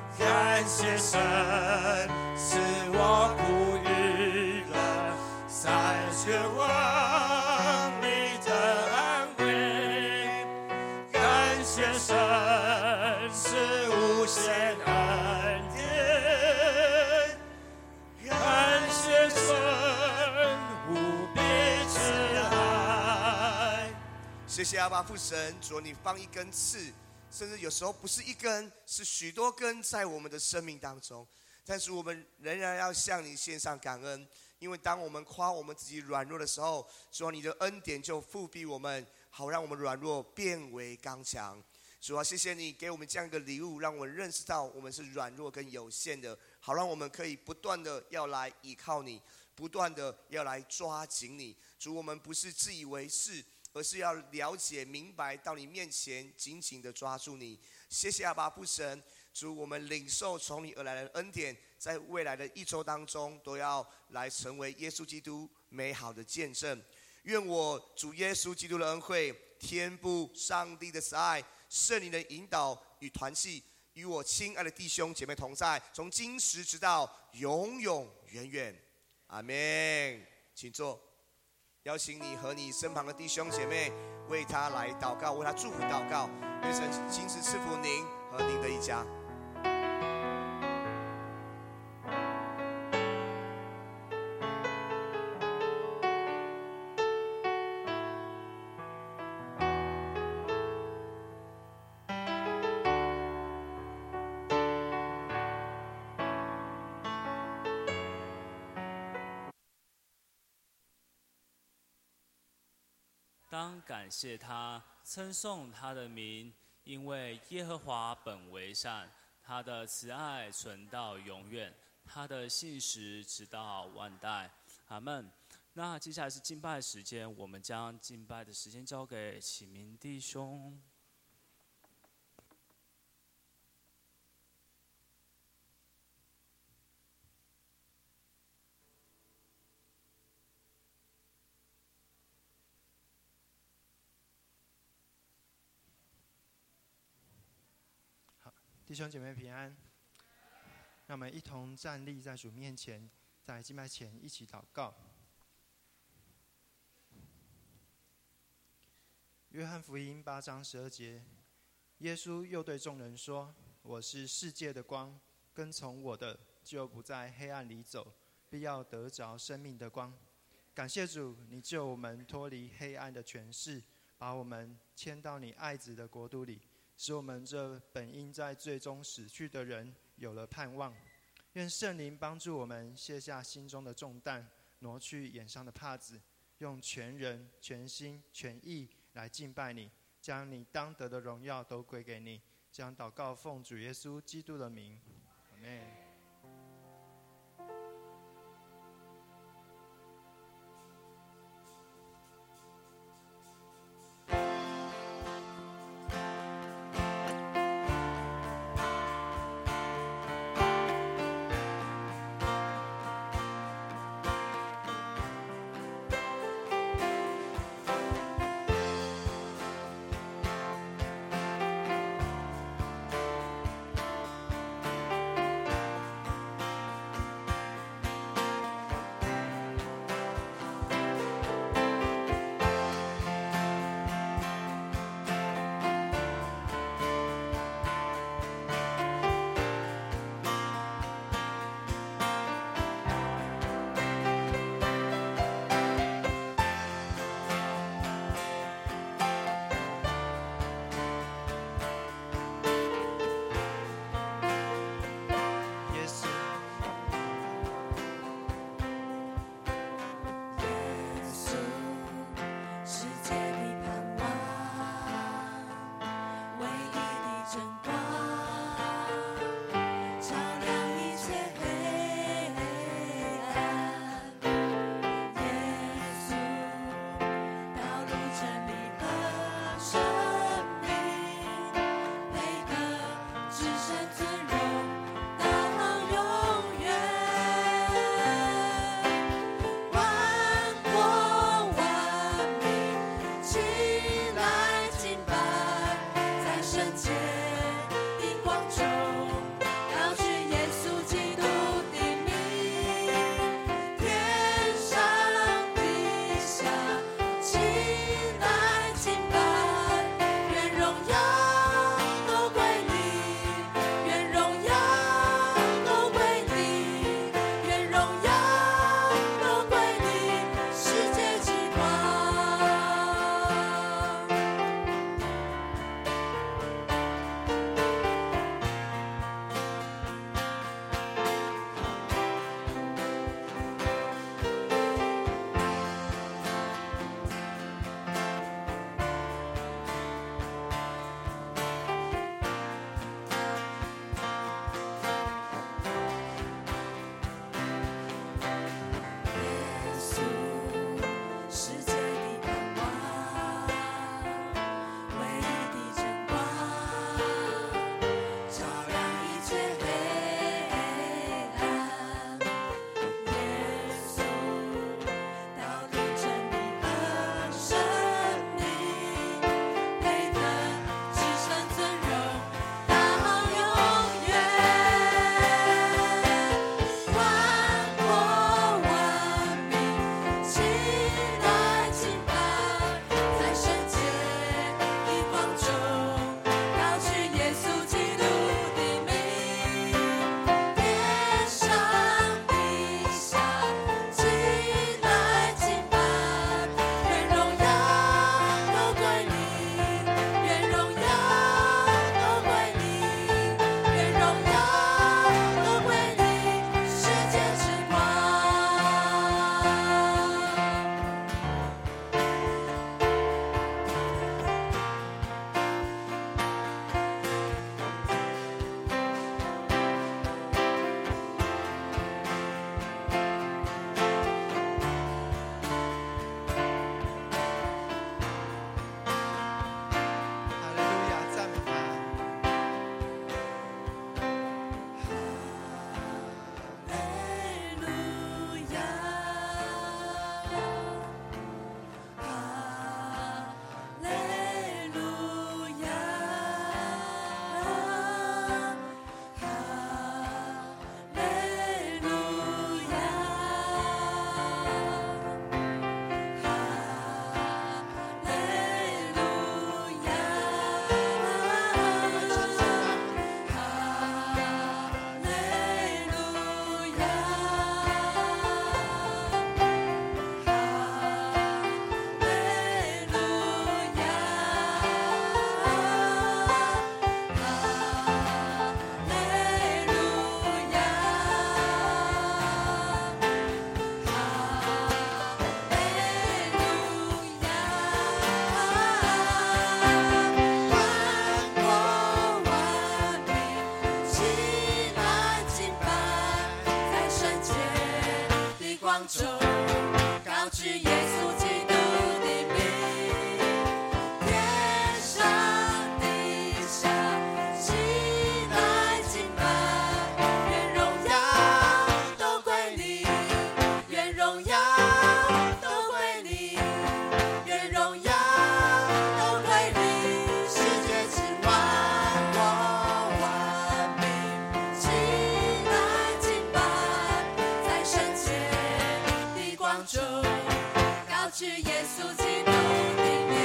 绝望里的安慰，感谢神是无限恩典，感谢神无比慈爱。 谢谢阿爸父神，主你放一根刺，甚至有时候不是一根，是许多根在我们的生命当中，但是我们仍然要向你献上感恩，因为当我们夸我们自己软弱的时候，主啊，你的恩典就复庇我们，好让我们软弱变为刚强。主啊，谢谢你给我们这样一个礼物，让我们认识到我们是软弱跟有限的，好让我们可以不断的要来依靠你，不断的要来抓紧你。主，我们不是自以为是，而是要了解明白到你面前，紧紧的抓住你。谢谢阿爸父神，主，我们领受从你而来的恩典，在未来的一周当中，都要来成为耶稣基督美好的见证。愿我主耶稣基督的恩惠、天父上帝的慈爱、圣灵的引导与团契，与我亲爱的弟兄姐妹同在，从今时直到永永远远。阿们。请坐。邀请你和你身旁的弟兄姐妹为他来祷告，为他祝福祷告。愿神亲自赐福您和您的一家。 当感谢他，称颂他的名，因为耶和华本为善，他的慈爱存到永远，他的信实直到万代。阿们。那接下来是敬拜时间，我们将敬拜的时间交给启明弟兄。 弟兄姐妹平安，让我们一同站立在主面前，在敬拜前一起祷告。约翰福音八章十二节，耶稣又对众人说：“我是世界的光，跟从我的，就不在黑暗里走，必要得着生命的光。”感谢主，你救我们脱离黑暗的权势，把我们迁到你爱子的国度里，使我们这本应在最终死去的人有了盼望。愿圣灵帮助我们卸下心中的重担，挪去眼上的帕子，用全人、全心、全意来敬拜你，将你当得的荣耀都归给你。将祷告奉主耶稣基督的名，阿们。 光中，高举耶稣基督的名，天上地下起来敬拜，愿荣耀都归你，愿荣耀都归你，愿荣耀都归你，世界之万国万民起来敬拜，在圣洁的光中，高举耶稣基督的名，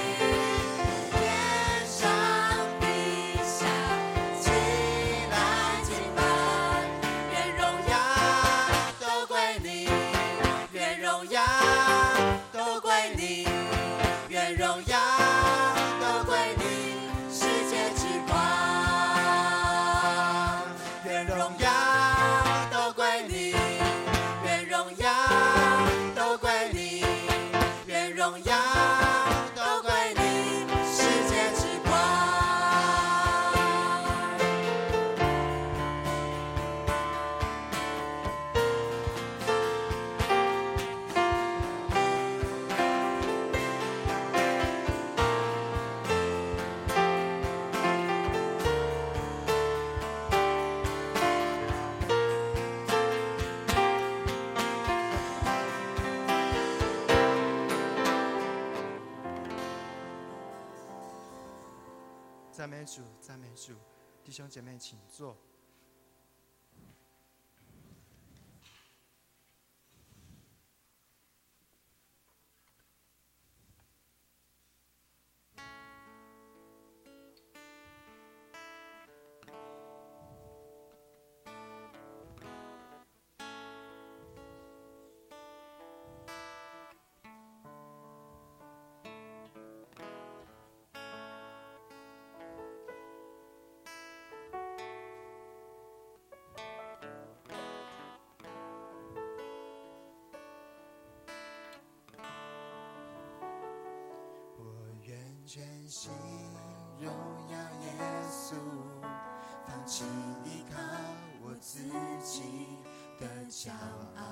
天上地下起来敬拜，愿荣耀都归你，愿荣耀都归你，愿荣耀都归你，世界之光，愿荣耀都归你，愿荣耀都归你，愿荣耀都归你，世界之光。 赞美主，赞美主，弟兄姐妹请坐。 全心荣耀耶稣，放弃依靠我自己的骄傲，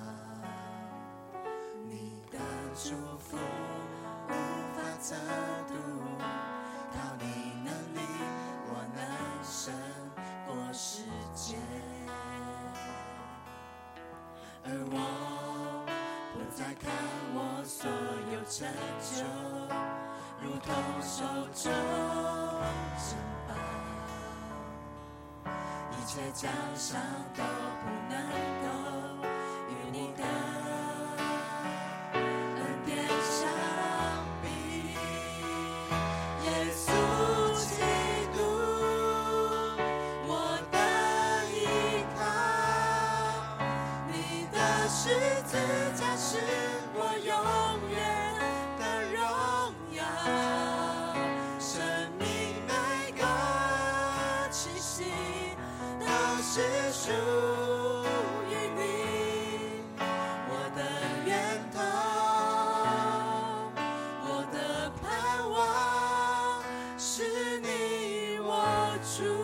你的祝福无法测度，靠你能力我能胜过世界，而我不再看我所有成就如同手中珍宝，一切奖赏都不能够与你的恩典相比。耶稣基督，我的依靠，你的十字架是我永远的荣耀。生命每个气息都是属于你，我的源头，我的盼望是你我主。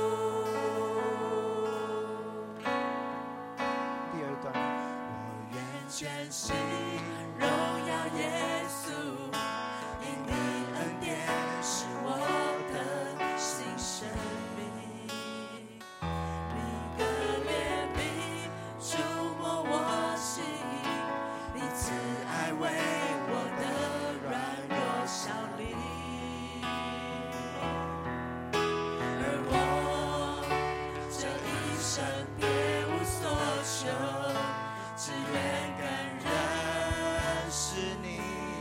第二段， 我愿全心荣耀耶稣，因你恩典是我的新生命，你的怜悯触摸我心，你慈爱为我的软弱效力，而我这一生别无所求，只愿更认识你，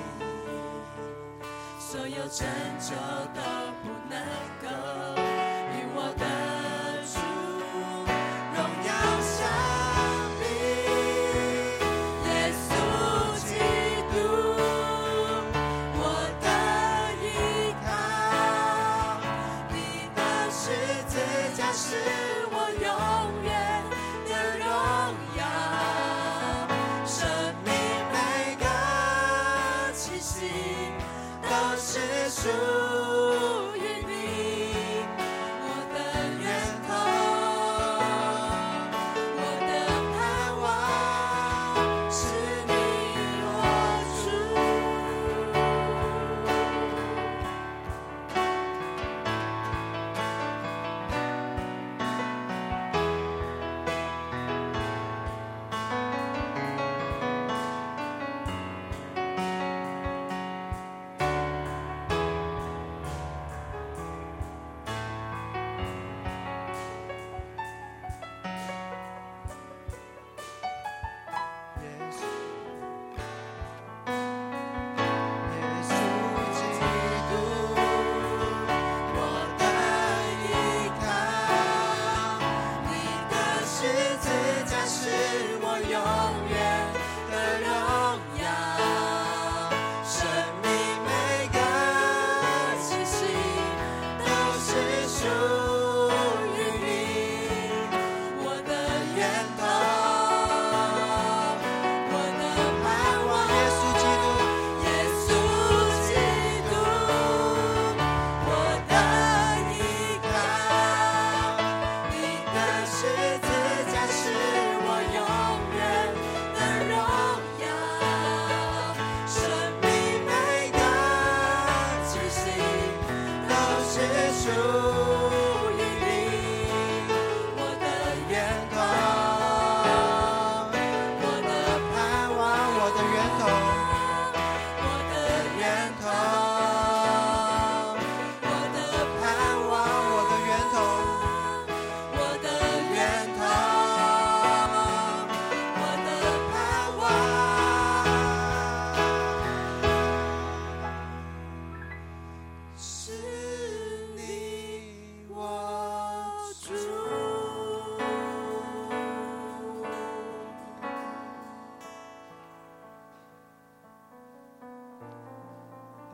所有成就都不能够与我的主荣耀相比。耶稣基督，我的依靠，你的十字架是我永远的荣耀。生命每个气息都是属于你，我的源头，我的盼望是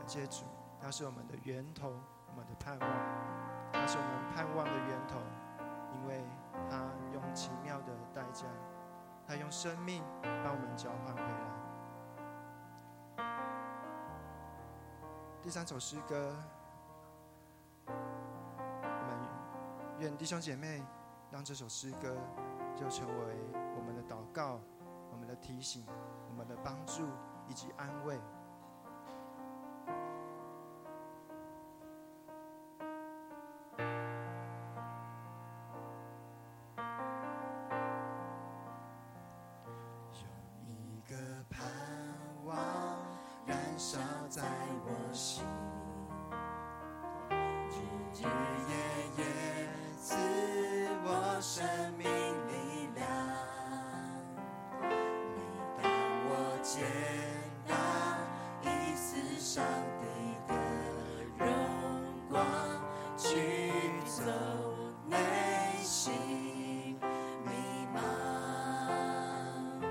谢主，他是我们的源头，我们的盼望，他是我们盼望的源头，因为他用奇妙的代价，他用生命帮我们交换回来。第三首诗歌，我们愿弟兄姐妹让这首诗歌就成为我们的祷告，我们的提醒，我们的帮助以及安慰。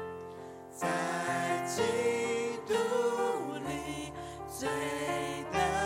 基督里最大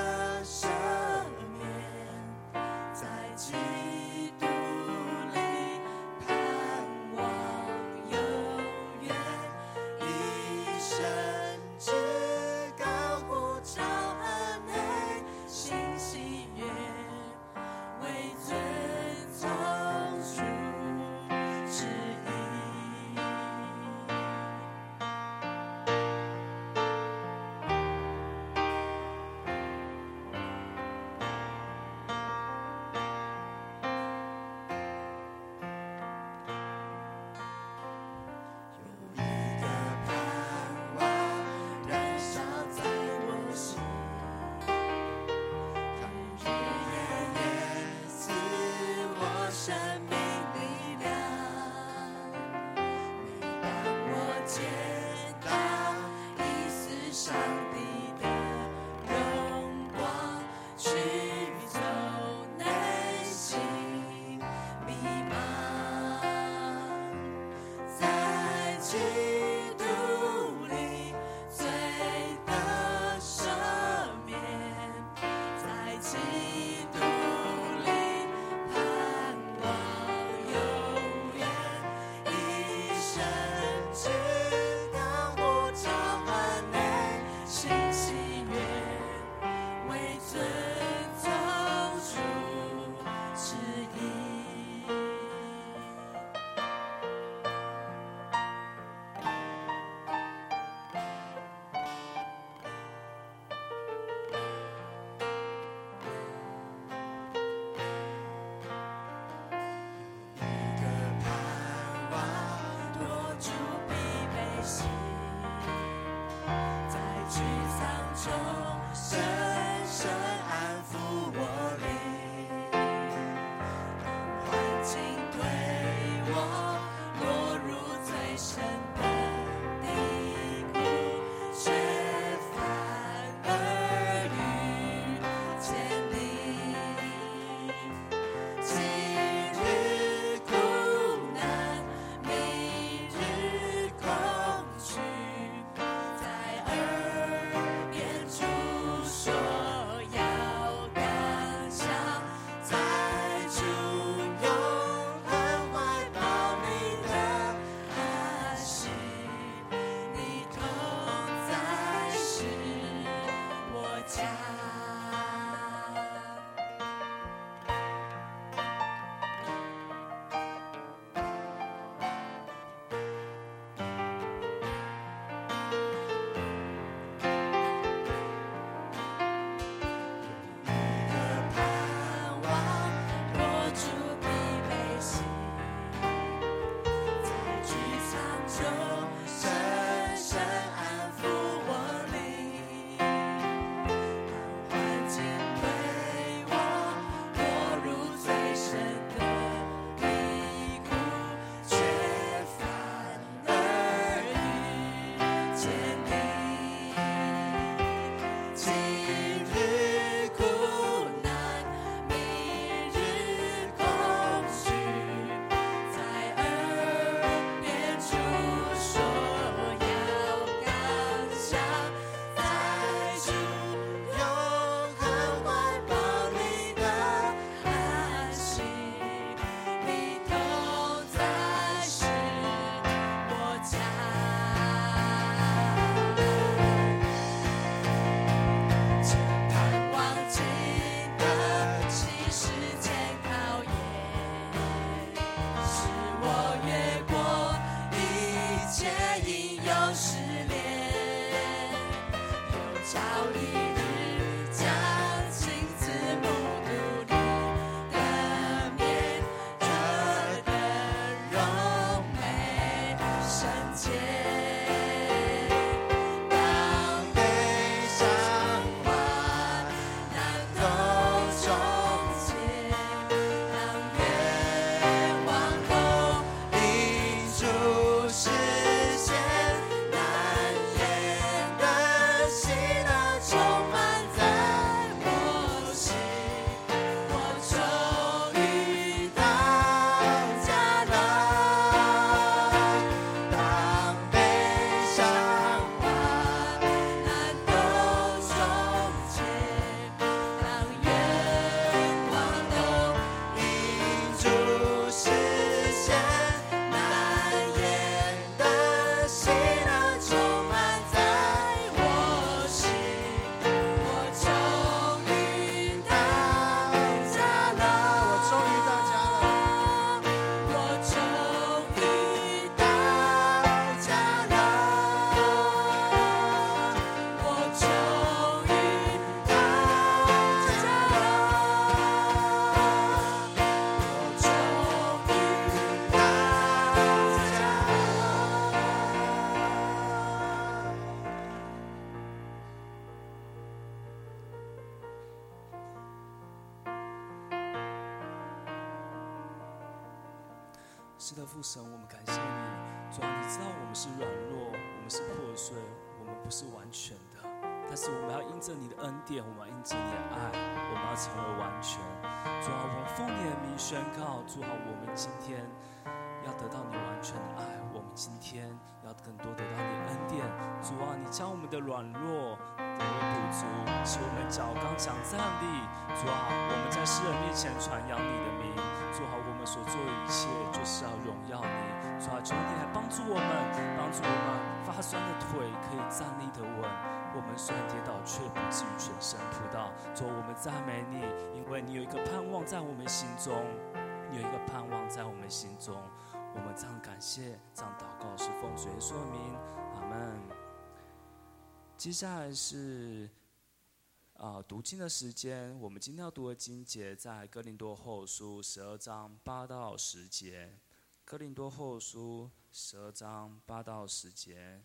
是的，父神，我们感谢你，主啊，你知道我们是软弱，我们是破碎，我们不是完全的，但是我们要因着你的恩典，我们要因着你的爱，我们要成为完全。主啊，我们奉你的名宣告，主啊，我们今天要得到你完全的爱，我们今天要更多得到你的恩典。主啊，你将我们的软弱得为补足，使我们脚刚强站立。主啊，我们在世人面前传扬你的名。主啊，我们所做的一切就是要荣耀你。主啊，求你来帮助我们，帮助我们发酸的腿可以站立得稳。我们虽然跌倒，却不至于全身扑倒。主啊，我们赞美你，因为你有一个盼望在我们心中，你有一个盼望在我们心中。我们这样感谢，这样祷告，是奉主耶稣的名，阿们。接下来是啊、呃，读经的时间。我们今天要读的经节在哥林多后书十二章八到十节。哥林多后书十二章八到十节。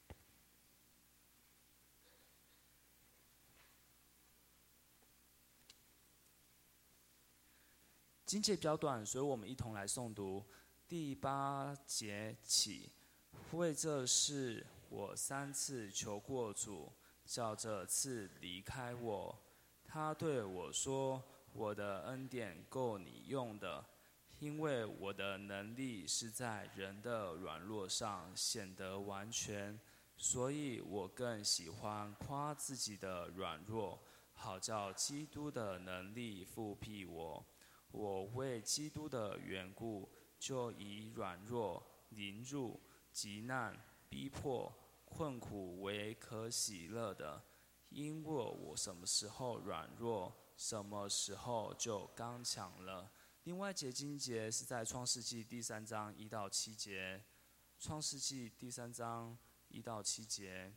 经节比较短，所以我们一同来诵读。第八节起，为这事我三次求过主，叫这次离开我。他对我说：“我的恩典够你用的，因为我的能力是在人的软弱上显得完全。所以我更喜欢夸自己的软弱，好叫基督的能力复辟我。我为基督的缘故，就以软弱、凌辱、急难、逼迫、困苦为可喜乐的，因为我什么时候软弱，什么时候就刚强了。”另外一节经节是在创世纪第三章一到七节。创世纪第三章一到七节。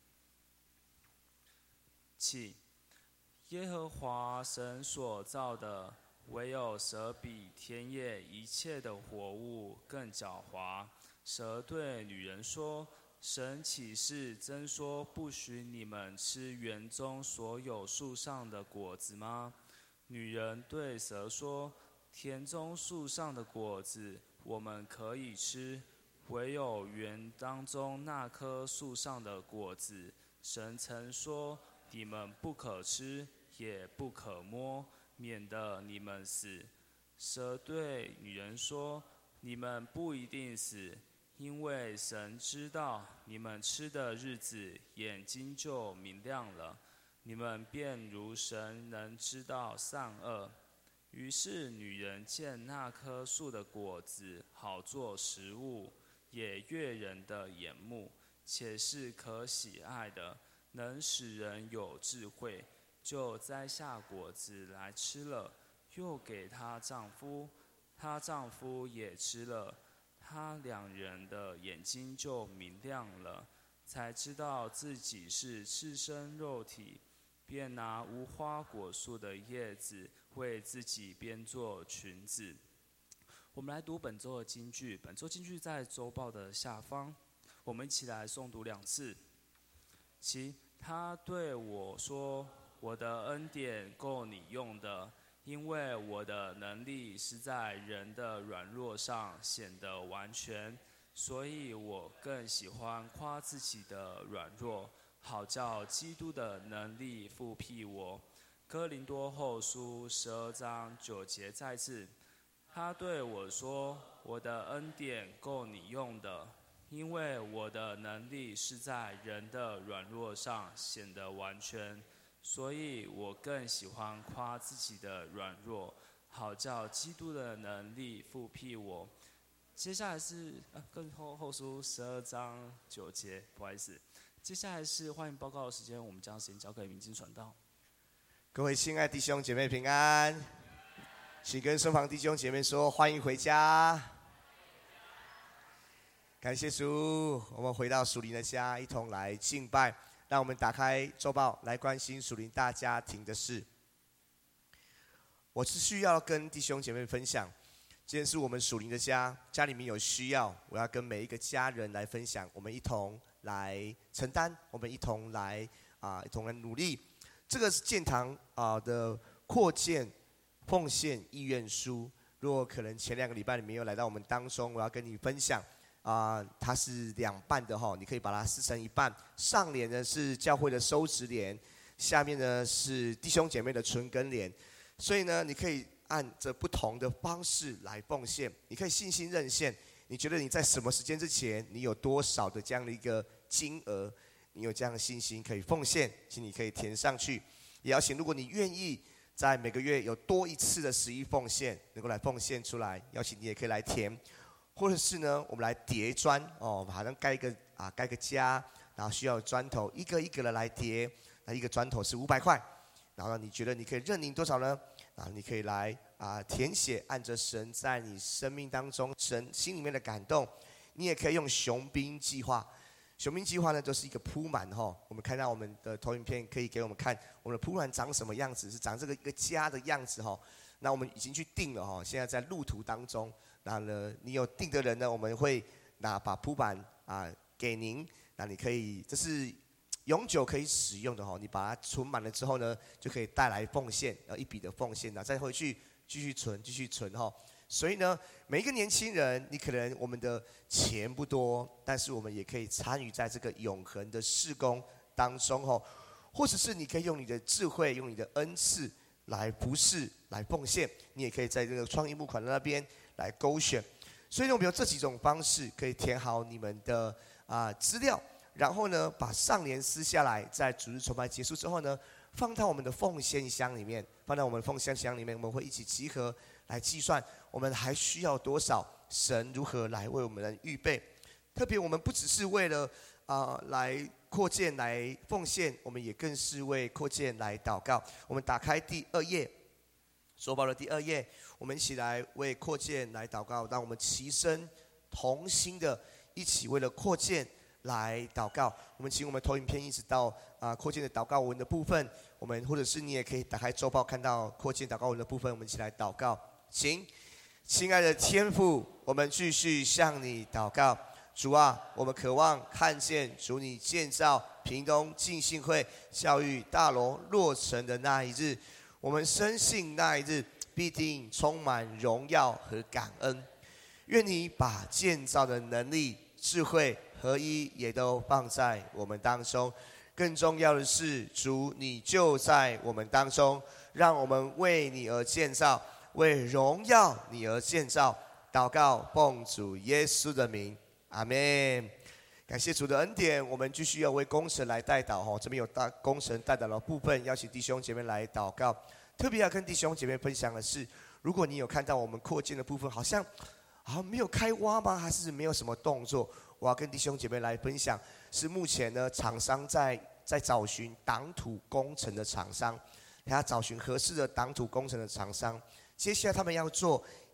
七，耶和华神所造的，唯有蛇比田野一切的活物更狡猾。蛇对女人说：“神岂是真说不许你们吃园中所有树上的果子吗？”女人对蛇说：“田中树上的果子我们可以吃，唯有园当中那棵树上的果子，神曾说你们不可吃，也不可摸，免得你们死。”蛇对女人说：“你们不一定死，因为神知道你们吃的日子，眼睛就明亮了，你们便如神能知道善恶。”于是女人见那棵树的果子好做食物，也悦人的眼目，且是可喜爱的，能使人有智慧，就摘下果子来吃了，又给她丈夫，她丈夫也吃了，他两人的眼睛就明亮了， 才知道自己是赤身肉体，便拿无花果树的叶子为自己编做裙子。我们来读本周的金句，本周金句在周报的下方，我们一起来诵读两次。其他对我说：“我的恩典够你用的，因为我的能力是在人的软弱上显得完全，所以我更喜欢夸自己的软弱，好叫基督的能力复辟我。”哥林多后书十二章九节再次，他对我说：“我的恩典够你用的，因为我的能力是在人的软弱上显得完全，所以我更喜欢夸自己的软弱，好叫基督的能力复辟我。”接下来是呃，更后后书十二章九节，不好意思。接下来是欢迎报告的时间，我们将时间交给明经传道。 各位亲爱的弟兄姐妹平安，请跟身旁弟兄姐妹说欢迎回家。感谢主，我们回到属灵的家，一同来敬拜。让我们打开周报，来关心属灵大家庭的事。我是需要跟弟兄姐妹分享，今天是我们属灵的家，家里面有需要，我要跟每一个家人来分享，我们一同来承担，我们一同来啊、呃，一同来努力。这个是建堂啊的扩建奉献意愿书。如果可能前两个礼拜你没有来到我们当中，我要跟你分享啊、呃，它是两半的哈，你可以把它撕成一半。上联呢是教会的收支联，下面呢是弟兄姐妹的存根联。所以呢，你可以按着不同的方式来奉献。你可以信心认献，你觉得你在什么时间之前，你有多少的这样的一个金额？你有这样的信心可以奉献，请你可以填上去。也要请，如果你愿意在每个月有多一次的十一奉献，能够来奉献出来，邀请你也可以来填。或者是呢，我们来叠砖哦，好像盖一个啊盖个家，然后需要砖头，一个一个的来叠，那一个砖头是五百块。然后你觉得你可以认领多少呢？啊，你可以来啊填写，按着神在你生命当中神心里面的感动，你也可以用雄兵计划。雄兵计划呢，就是一个铺满哈。我们看到我们的投影片，可以给我们看我们的铺满长什么样子，是长这个一个家的样子哈。那我们已经去定了哈，现在在路途当中。那呢，你有定的人呢，我们会拿把铺板啊给您，那你可以这是永久可以使用的哈。你把它存满了之后呢，就可以带来奉献，呃一笔的奉献，然后再回去继续存，继续存哈。所以呢，每一个年轻人，你可能我们的钱不多，但是我们也可以参与在这个永恒的事工当中哈。或者是你可以用你的智慧，用你的恩赐来服侍，来奉献。你也可以在这个创意募款的那边来勾选。所以呢，我们有这几种方式可以填好你们的啊、呃、资料，然后呢，把上联撕下来，在主日崇拜结束之后呢，放到我们的奉献箱里面，放到我们的奉献箱里面，我们会一起集合来计算我们还需要多少，神如何来为我们预备。特别我们不只是为了啊、呃、来扩建来奉献，我们也更是为扩建来祷告。我们打开第二页，周报的第二页，我们一起来为扩建来祷告。让我们齐声同心的一起为了扩建来祷告。我们请我们投影片一直到啊扩建的祷告文的部分，我们或者是你也可以打开周报看到扩建祷告文的部分，我们一起来祷告。请，亲爱的天父，我们继续向你祷告。主啊，我们渴望看见主你建造屏东浸信会教育大楼落成的那一日，我们深信那一日必定充满荣耀和感恩。愿你把建造的能力、智慧合一也都放在我们当中。更重要的是，主你就在我们当中，让我们为你而建造，为荣耀你而建造。祷告奉主耶稣的名，阿们。感谢主的恩典，我们继续要为工程来代祷。这边有大工程代祷的部分，邀请弟兄姐妹来祷告。特别要跟弟兄姐妹分享的是，如果你有看到我们扩建的部分，好像好像没有开挖吗？还是没有什么动作？我要跟弟兄姐妹来分享，是目前呢厂商在在找寻挡土工程的厂商，他要找寻合适的挡土工程的厂商。接下来他们要做一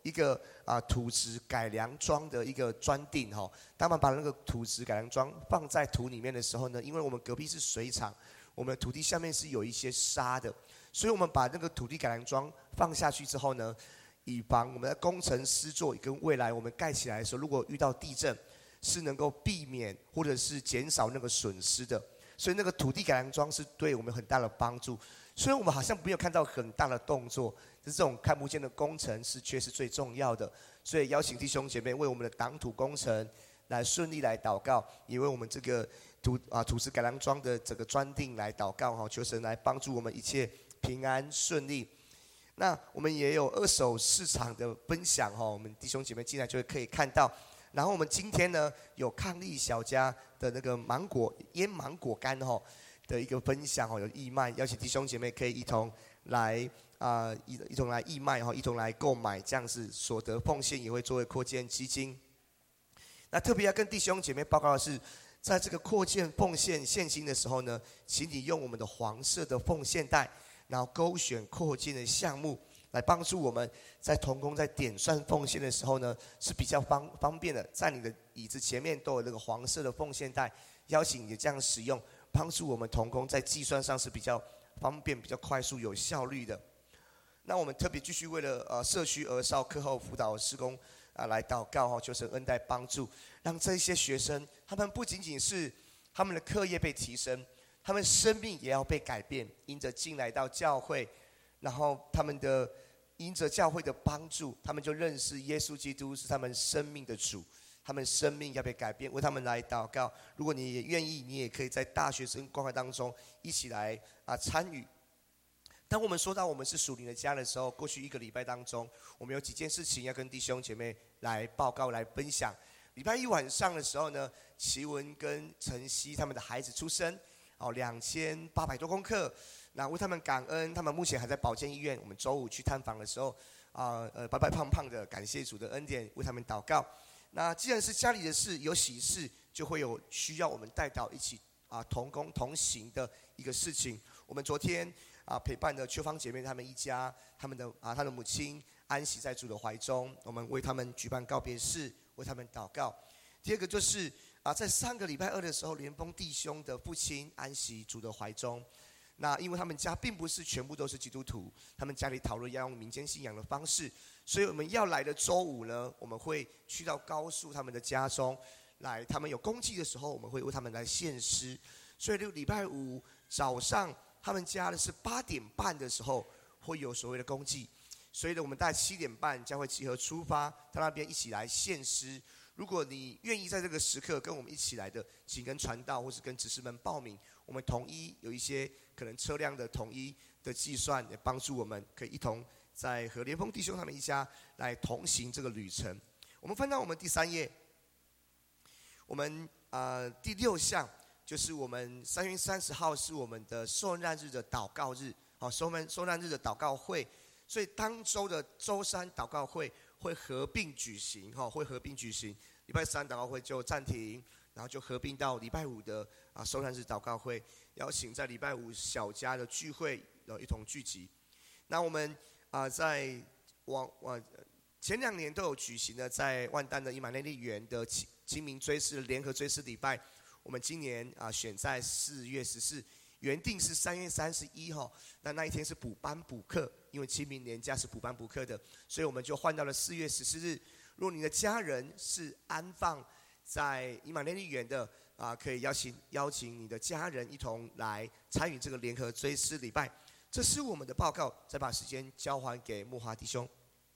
一个啊土质改良桩的一个砖锭哈。当我们把那个土质改良桩放在土里面的时候呢，因为我们隔壁是水厂，我们的土地下面是有一些沙的，所以我们把那个土地改良桩放下去之后呢，以防我们的工程施作跟未来我们盖起来的时候，如果遇到地震，是能够避免或者是减少那个损失的。所以那个土地改良桩是对我们很大的帮助。虽然我们好像没有看到很大的动作，但是这种看不见的工程是却是最重要的。所以邀请弟兄姐妹为我们的挡土工程来顺利来祷告，也为我们这个土啊土质改良桩的整个砖锭来祷告哈，求神来帮助我们一切平安顺利。那我们也有二手市场的分享哈，我们弟兄姐妹进来就会可以看到。然后我们今天呢有抗力小家的那个芒果腌芒果干哈的一个分享哦，有义卖，邀请弟兄姐妹可以一同来啊、呃、一一同来义卖哈，一同来购买，这样子所得奉献也会作为扩建基金。那特别要跟弟兄姐妹报告的是，在这个扩建奉献现金的时候呢，请你用我们的黄色的奉献袋，然后勾选扩建的项目，来帮助我们在同工在点算奉献的时候呢，是比较方方便的。在你的椅子前面都有那个黄色的奉献袋，邀请你这样使用，帮助我们同工在计算上是比较方便、比较快速、有效率的。那我们特别继续为了呃社区儿少课后辅导施工啊来祷告哈，求神恩待帮助，让这些学生他们不仅仅是他们的课业被提升，他们生命也要被改变，因着进来到教会，然后他们的因着教会的帮助，他们就认识耶稣基督是他们生命的主，他们生命要被改变，为他们来祷告。如果你也愿意，你也可以在大学生关怀当中一起来啊参与。当我们说到我们是属灵的家的时候，过去一个礼拜当中，我们有几件事情要跟弟兄姐妹来报告、来分享。礼拜一晚上的时候呢，奇文跟晨曦他们的孩子出生，哦，两千八百多公克。那为他们感恩，他们目前还在保健医院。我们周五去探访的时候，啊呃白白胖胖的，感谢主的恩典，为他们祷告。那既然是家里的事，有喜事就会有需要我们带到一起啊同工同行的一个事情。我们昨天啊陪伴的秋芳姐妹她们一家，他们的啊她的母亲安息在主的怀中，我们为他们举办告别式，为他们祷告。第二个就是啊在上个礼拜二的时候，联丰弟兄的父亲安息主的怀中。那因为他们家并不是全部都是基督徒，他们家里讨论要用民间信仰的方式，所以我们要来的周五呢，我们会去到高树他们的家中来，他们有公祭的时候，我们会为他们来献诗。所以礼拜五早上他们家的是八点半的时候会有所谓的公祭，所以呢，我们大概七点半将会集合出发，到那边一起来献诗。如果你愿意在这个时刻跟我们一起来的，请跟传道或是跟执事们报名，我们统一有一些可能车辆的统一的计算，也帮助我们可以一同在和联丰弟兄他们一家来同行这个旅程。我们翻到我们第三页，我们呃第六项就是我们三月三十号是我们的受难日的祷告日，好，受难受难日的祷告会，所以当周的周三祷告会会合并举行，哈，会合并举行。礼拜三祷告会就暂停，然后就合并到礼拜五的啊受难日祷告会，邀请在礼拜五小家的聚会，呃一同聚集。那我们啊在往往前两年都有举行的，在万丹的以马内利园的清明追思联合追思礼拜，我们今年啊选在四月十四。原定是三月三十一号，那那一天是补班补课，因为清明年假是补班补课的，所以我们就换到了四月十四日。如果你的家人是安放在以马内利园的啊，可以邀请邀请你的家人一同来参与这个联合追思礼拜。这是我们的报告，再把时间交还给木华弟兄。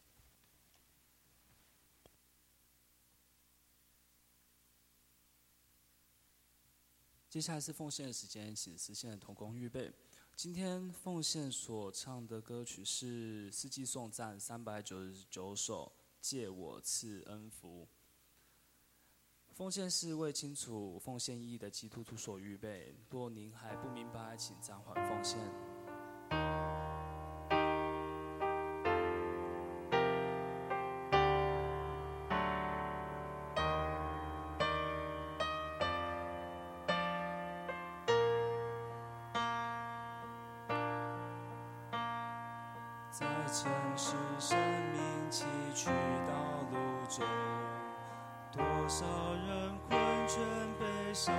接下来是奉献的时间，请司献的同工预备。今天奉献所唱的歌曲是四季颂赞三百九十九首，借我赐恩福。奉献是为清楚奉献意义的基督徒所预备。若您还不明白，请暂缓奉献。 在城市生命崎岖道路中，多少人困倦悲伤，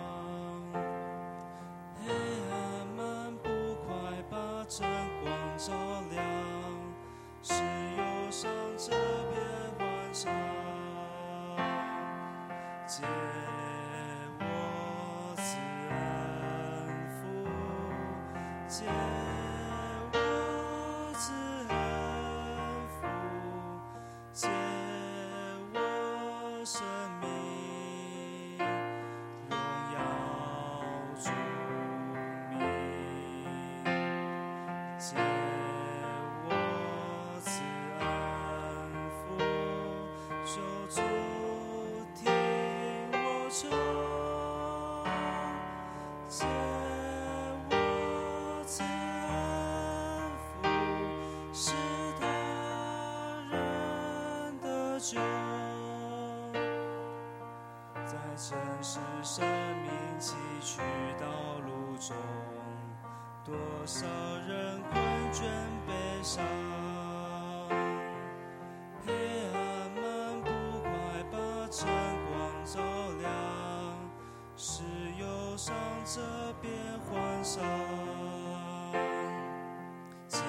黑暗漫步快把晨光照亮，是忧伤这边欢唱，借我赐恩福，借我赐恩福，借我生命荣耀主名，借我赐恩福，求主听我求，借我赐恩福，使他人得救。在城市生命崎岖道路中，多少人困倦悲伤，黑暗漫步快把晨光照亮，是忧伤这边欢伤，借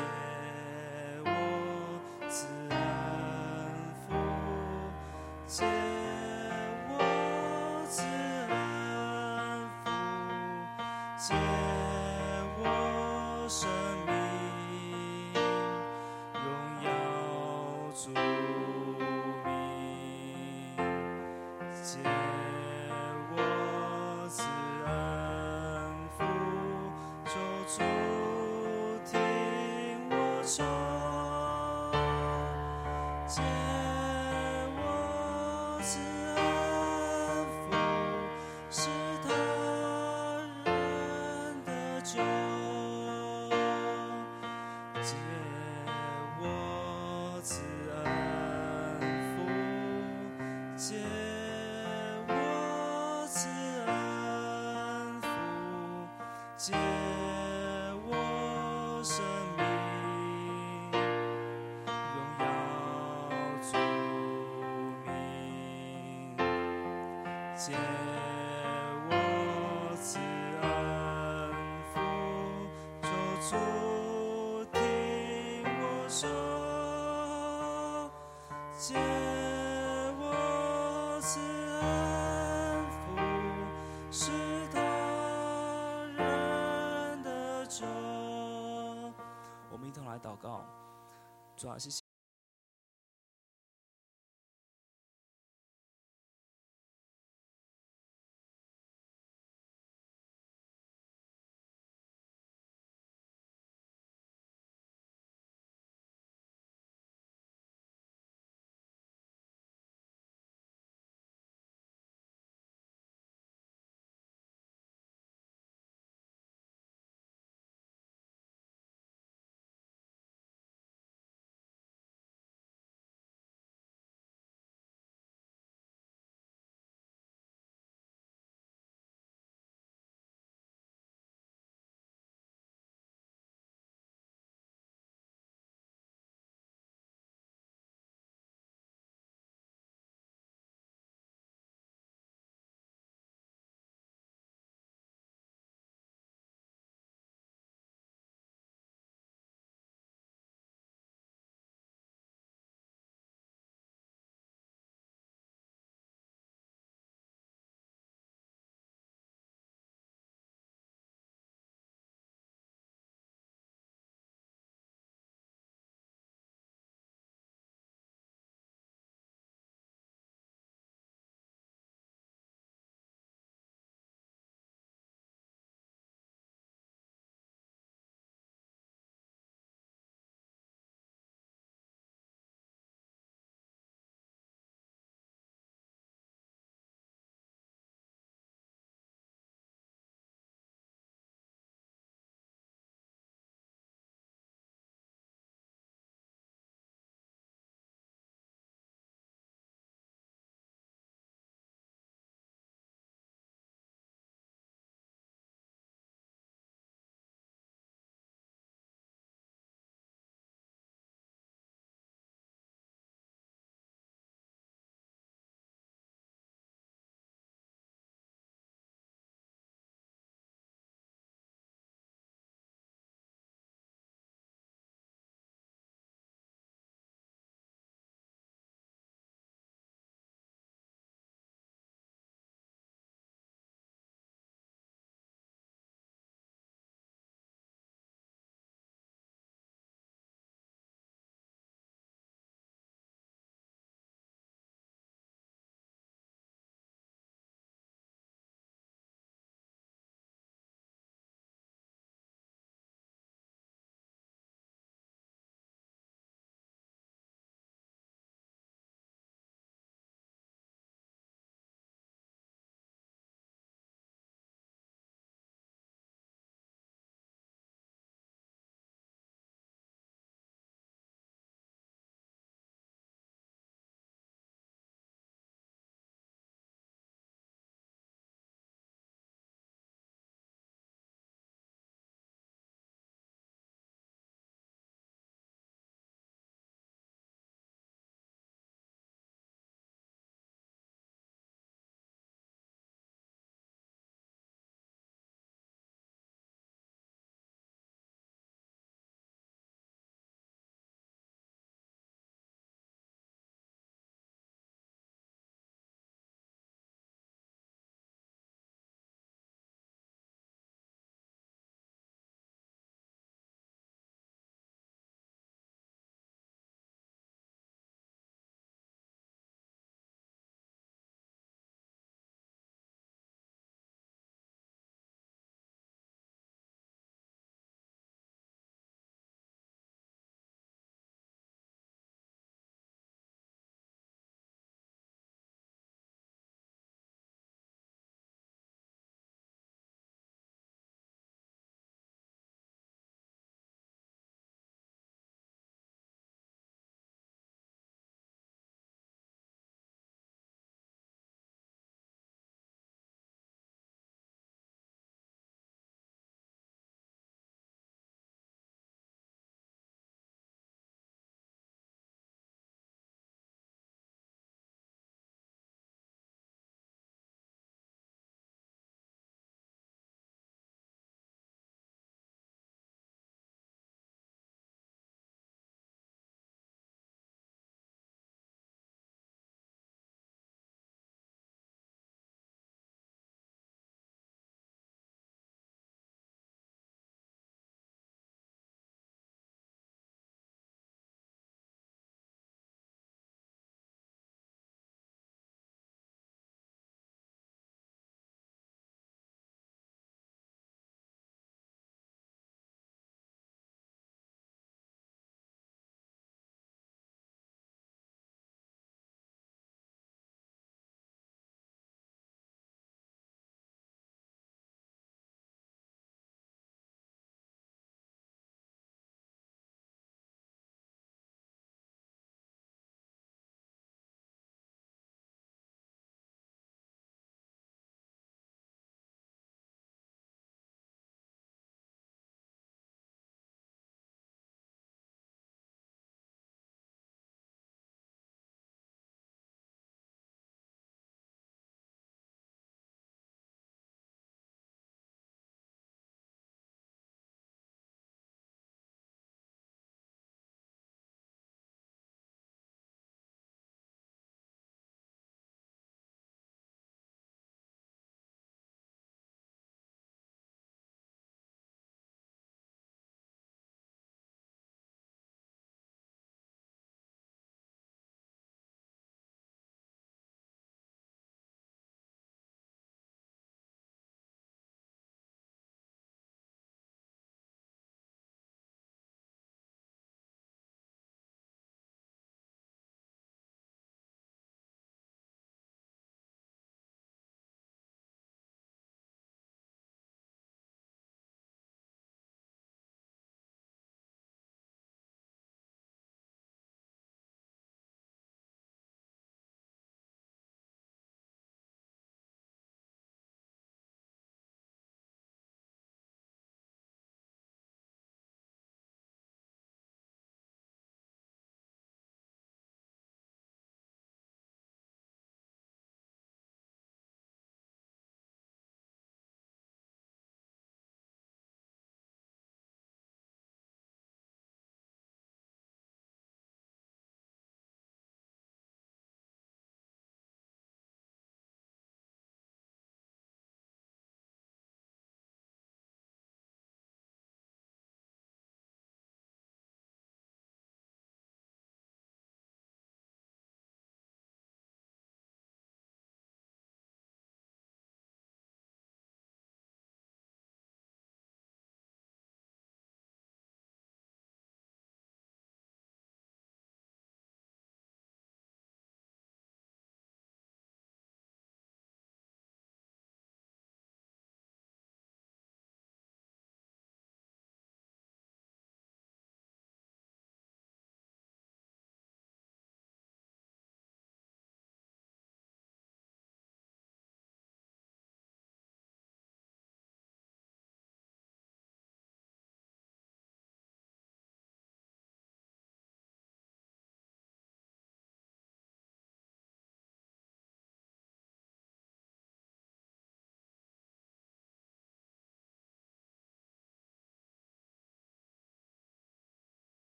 我赐恩福，借我赐恩福，借我生命荣耀主名，借我赐恩福，求主听我求，借我赐恩福，使他人得救，借我赐恩福，借我赐恩福，借我生命荣耀主名，借我赐恩福，求主听我说，借我赐恩福，使他人得救。我们一同来祷告，主啊，谢谢。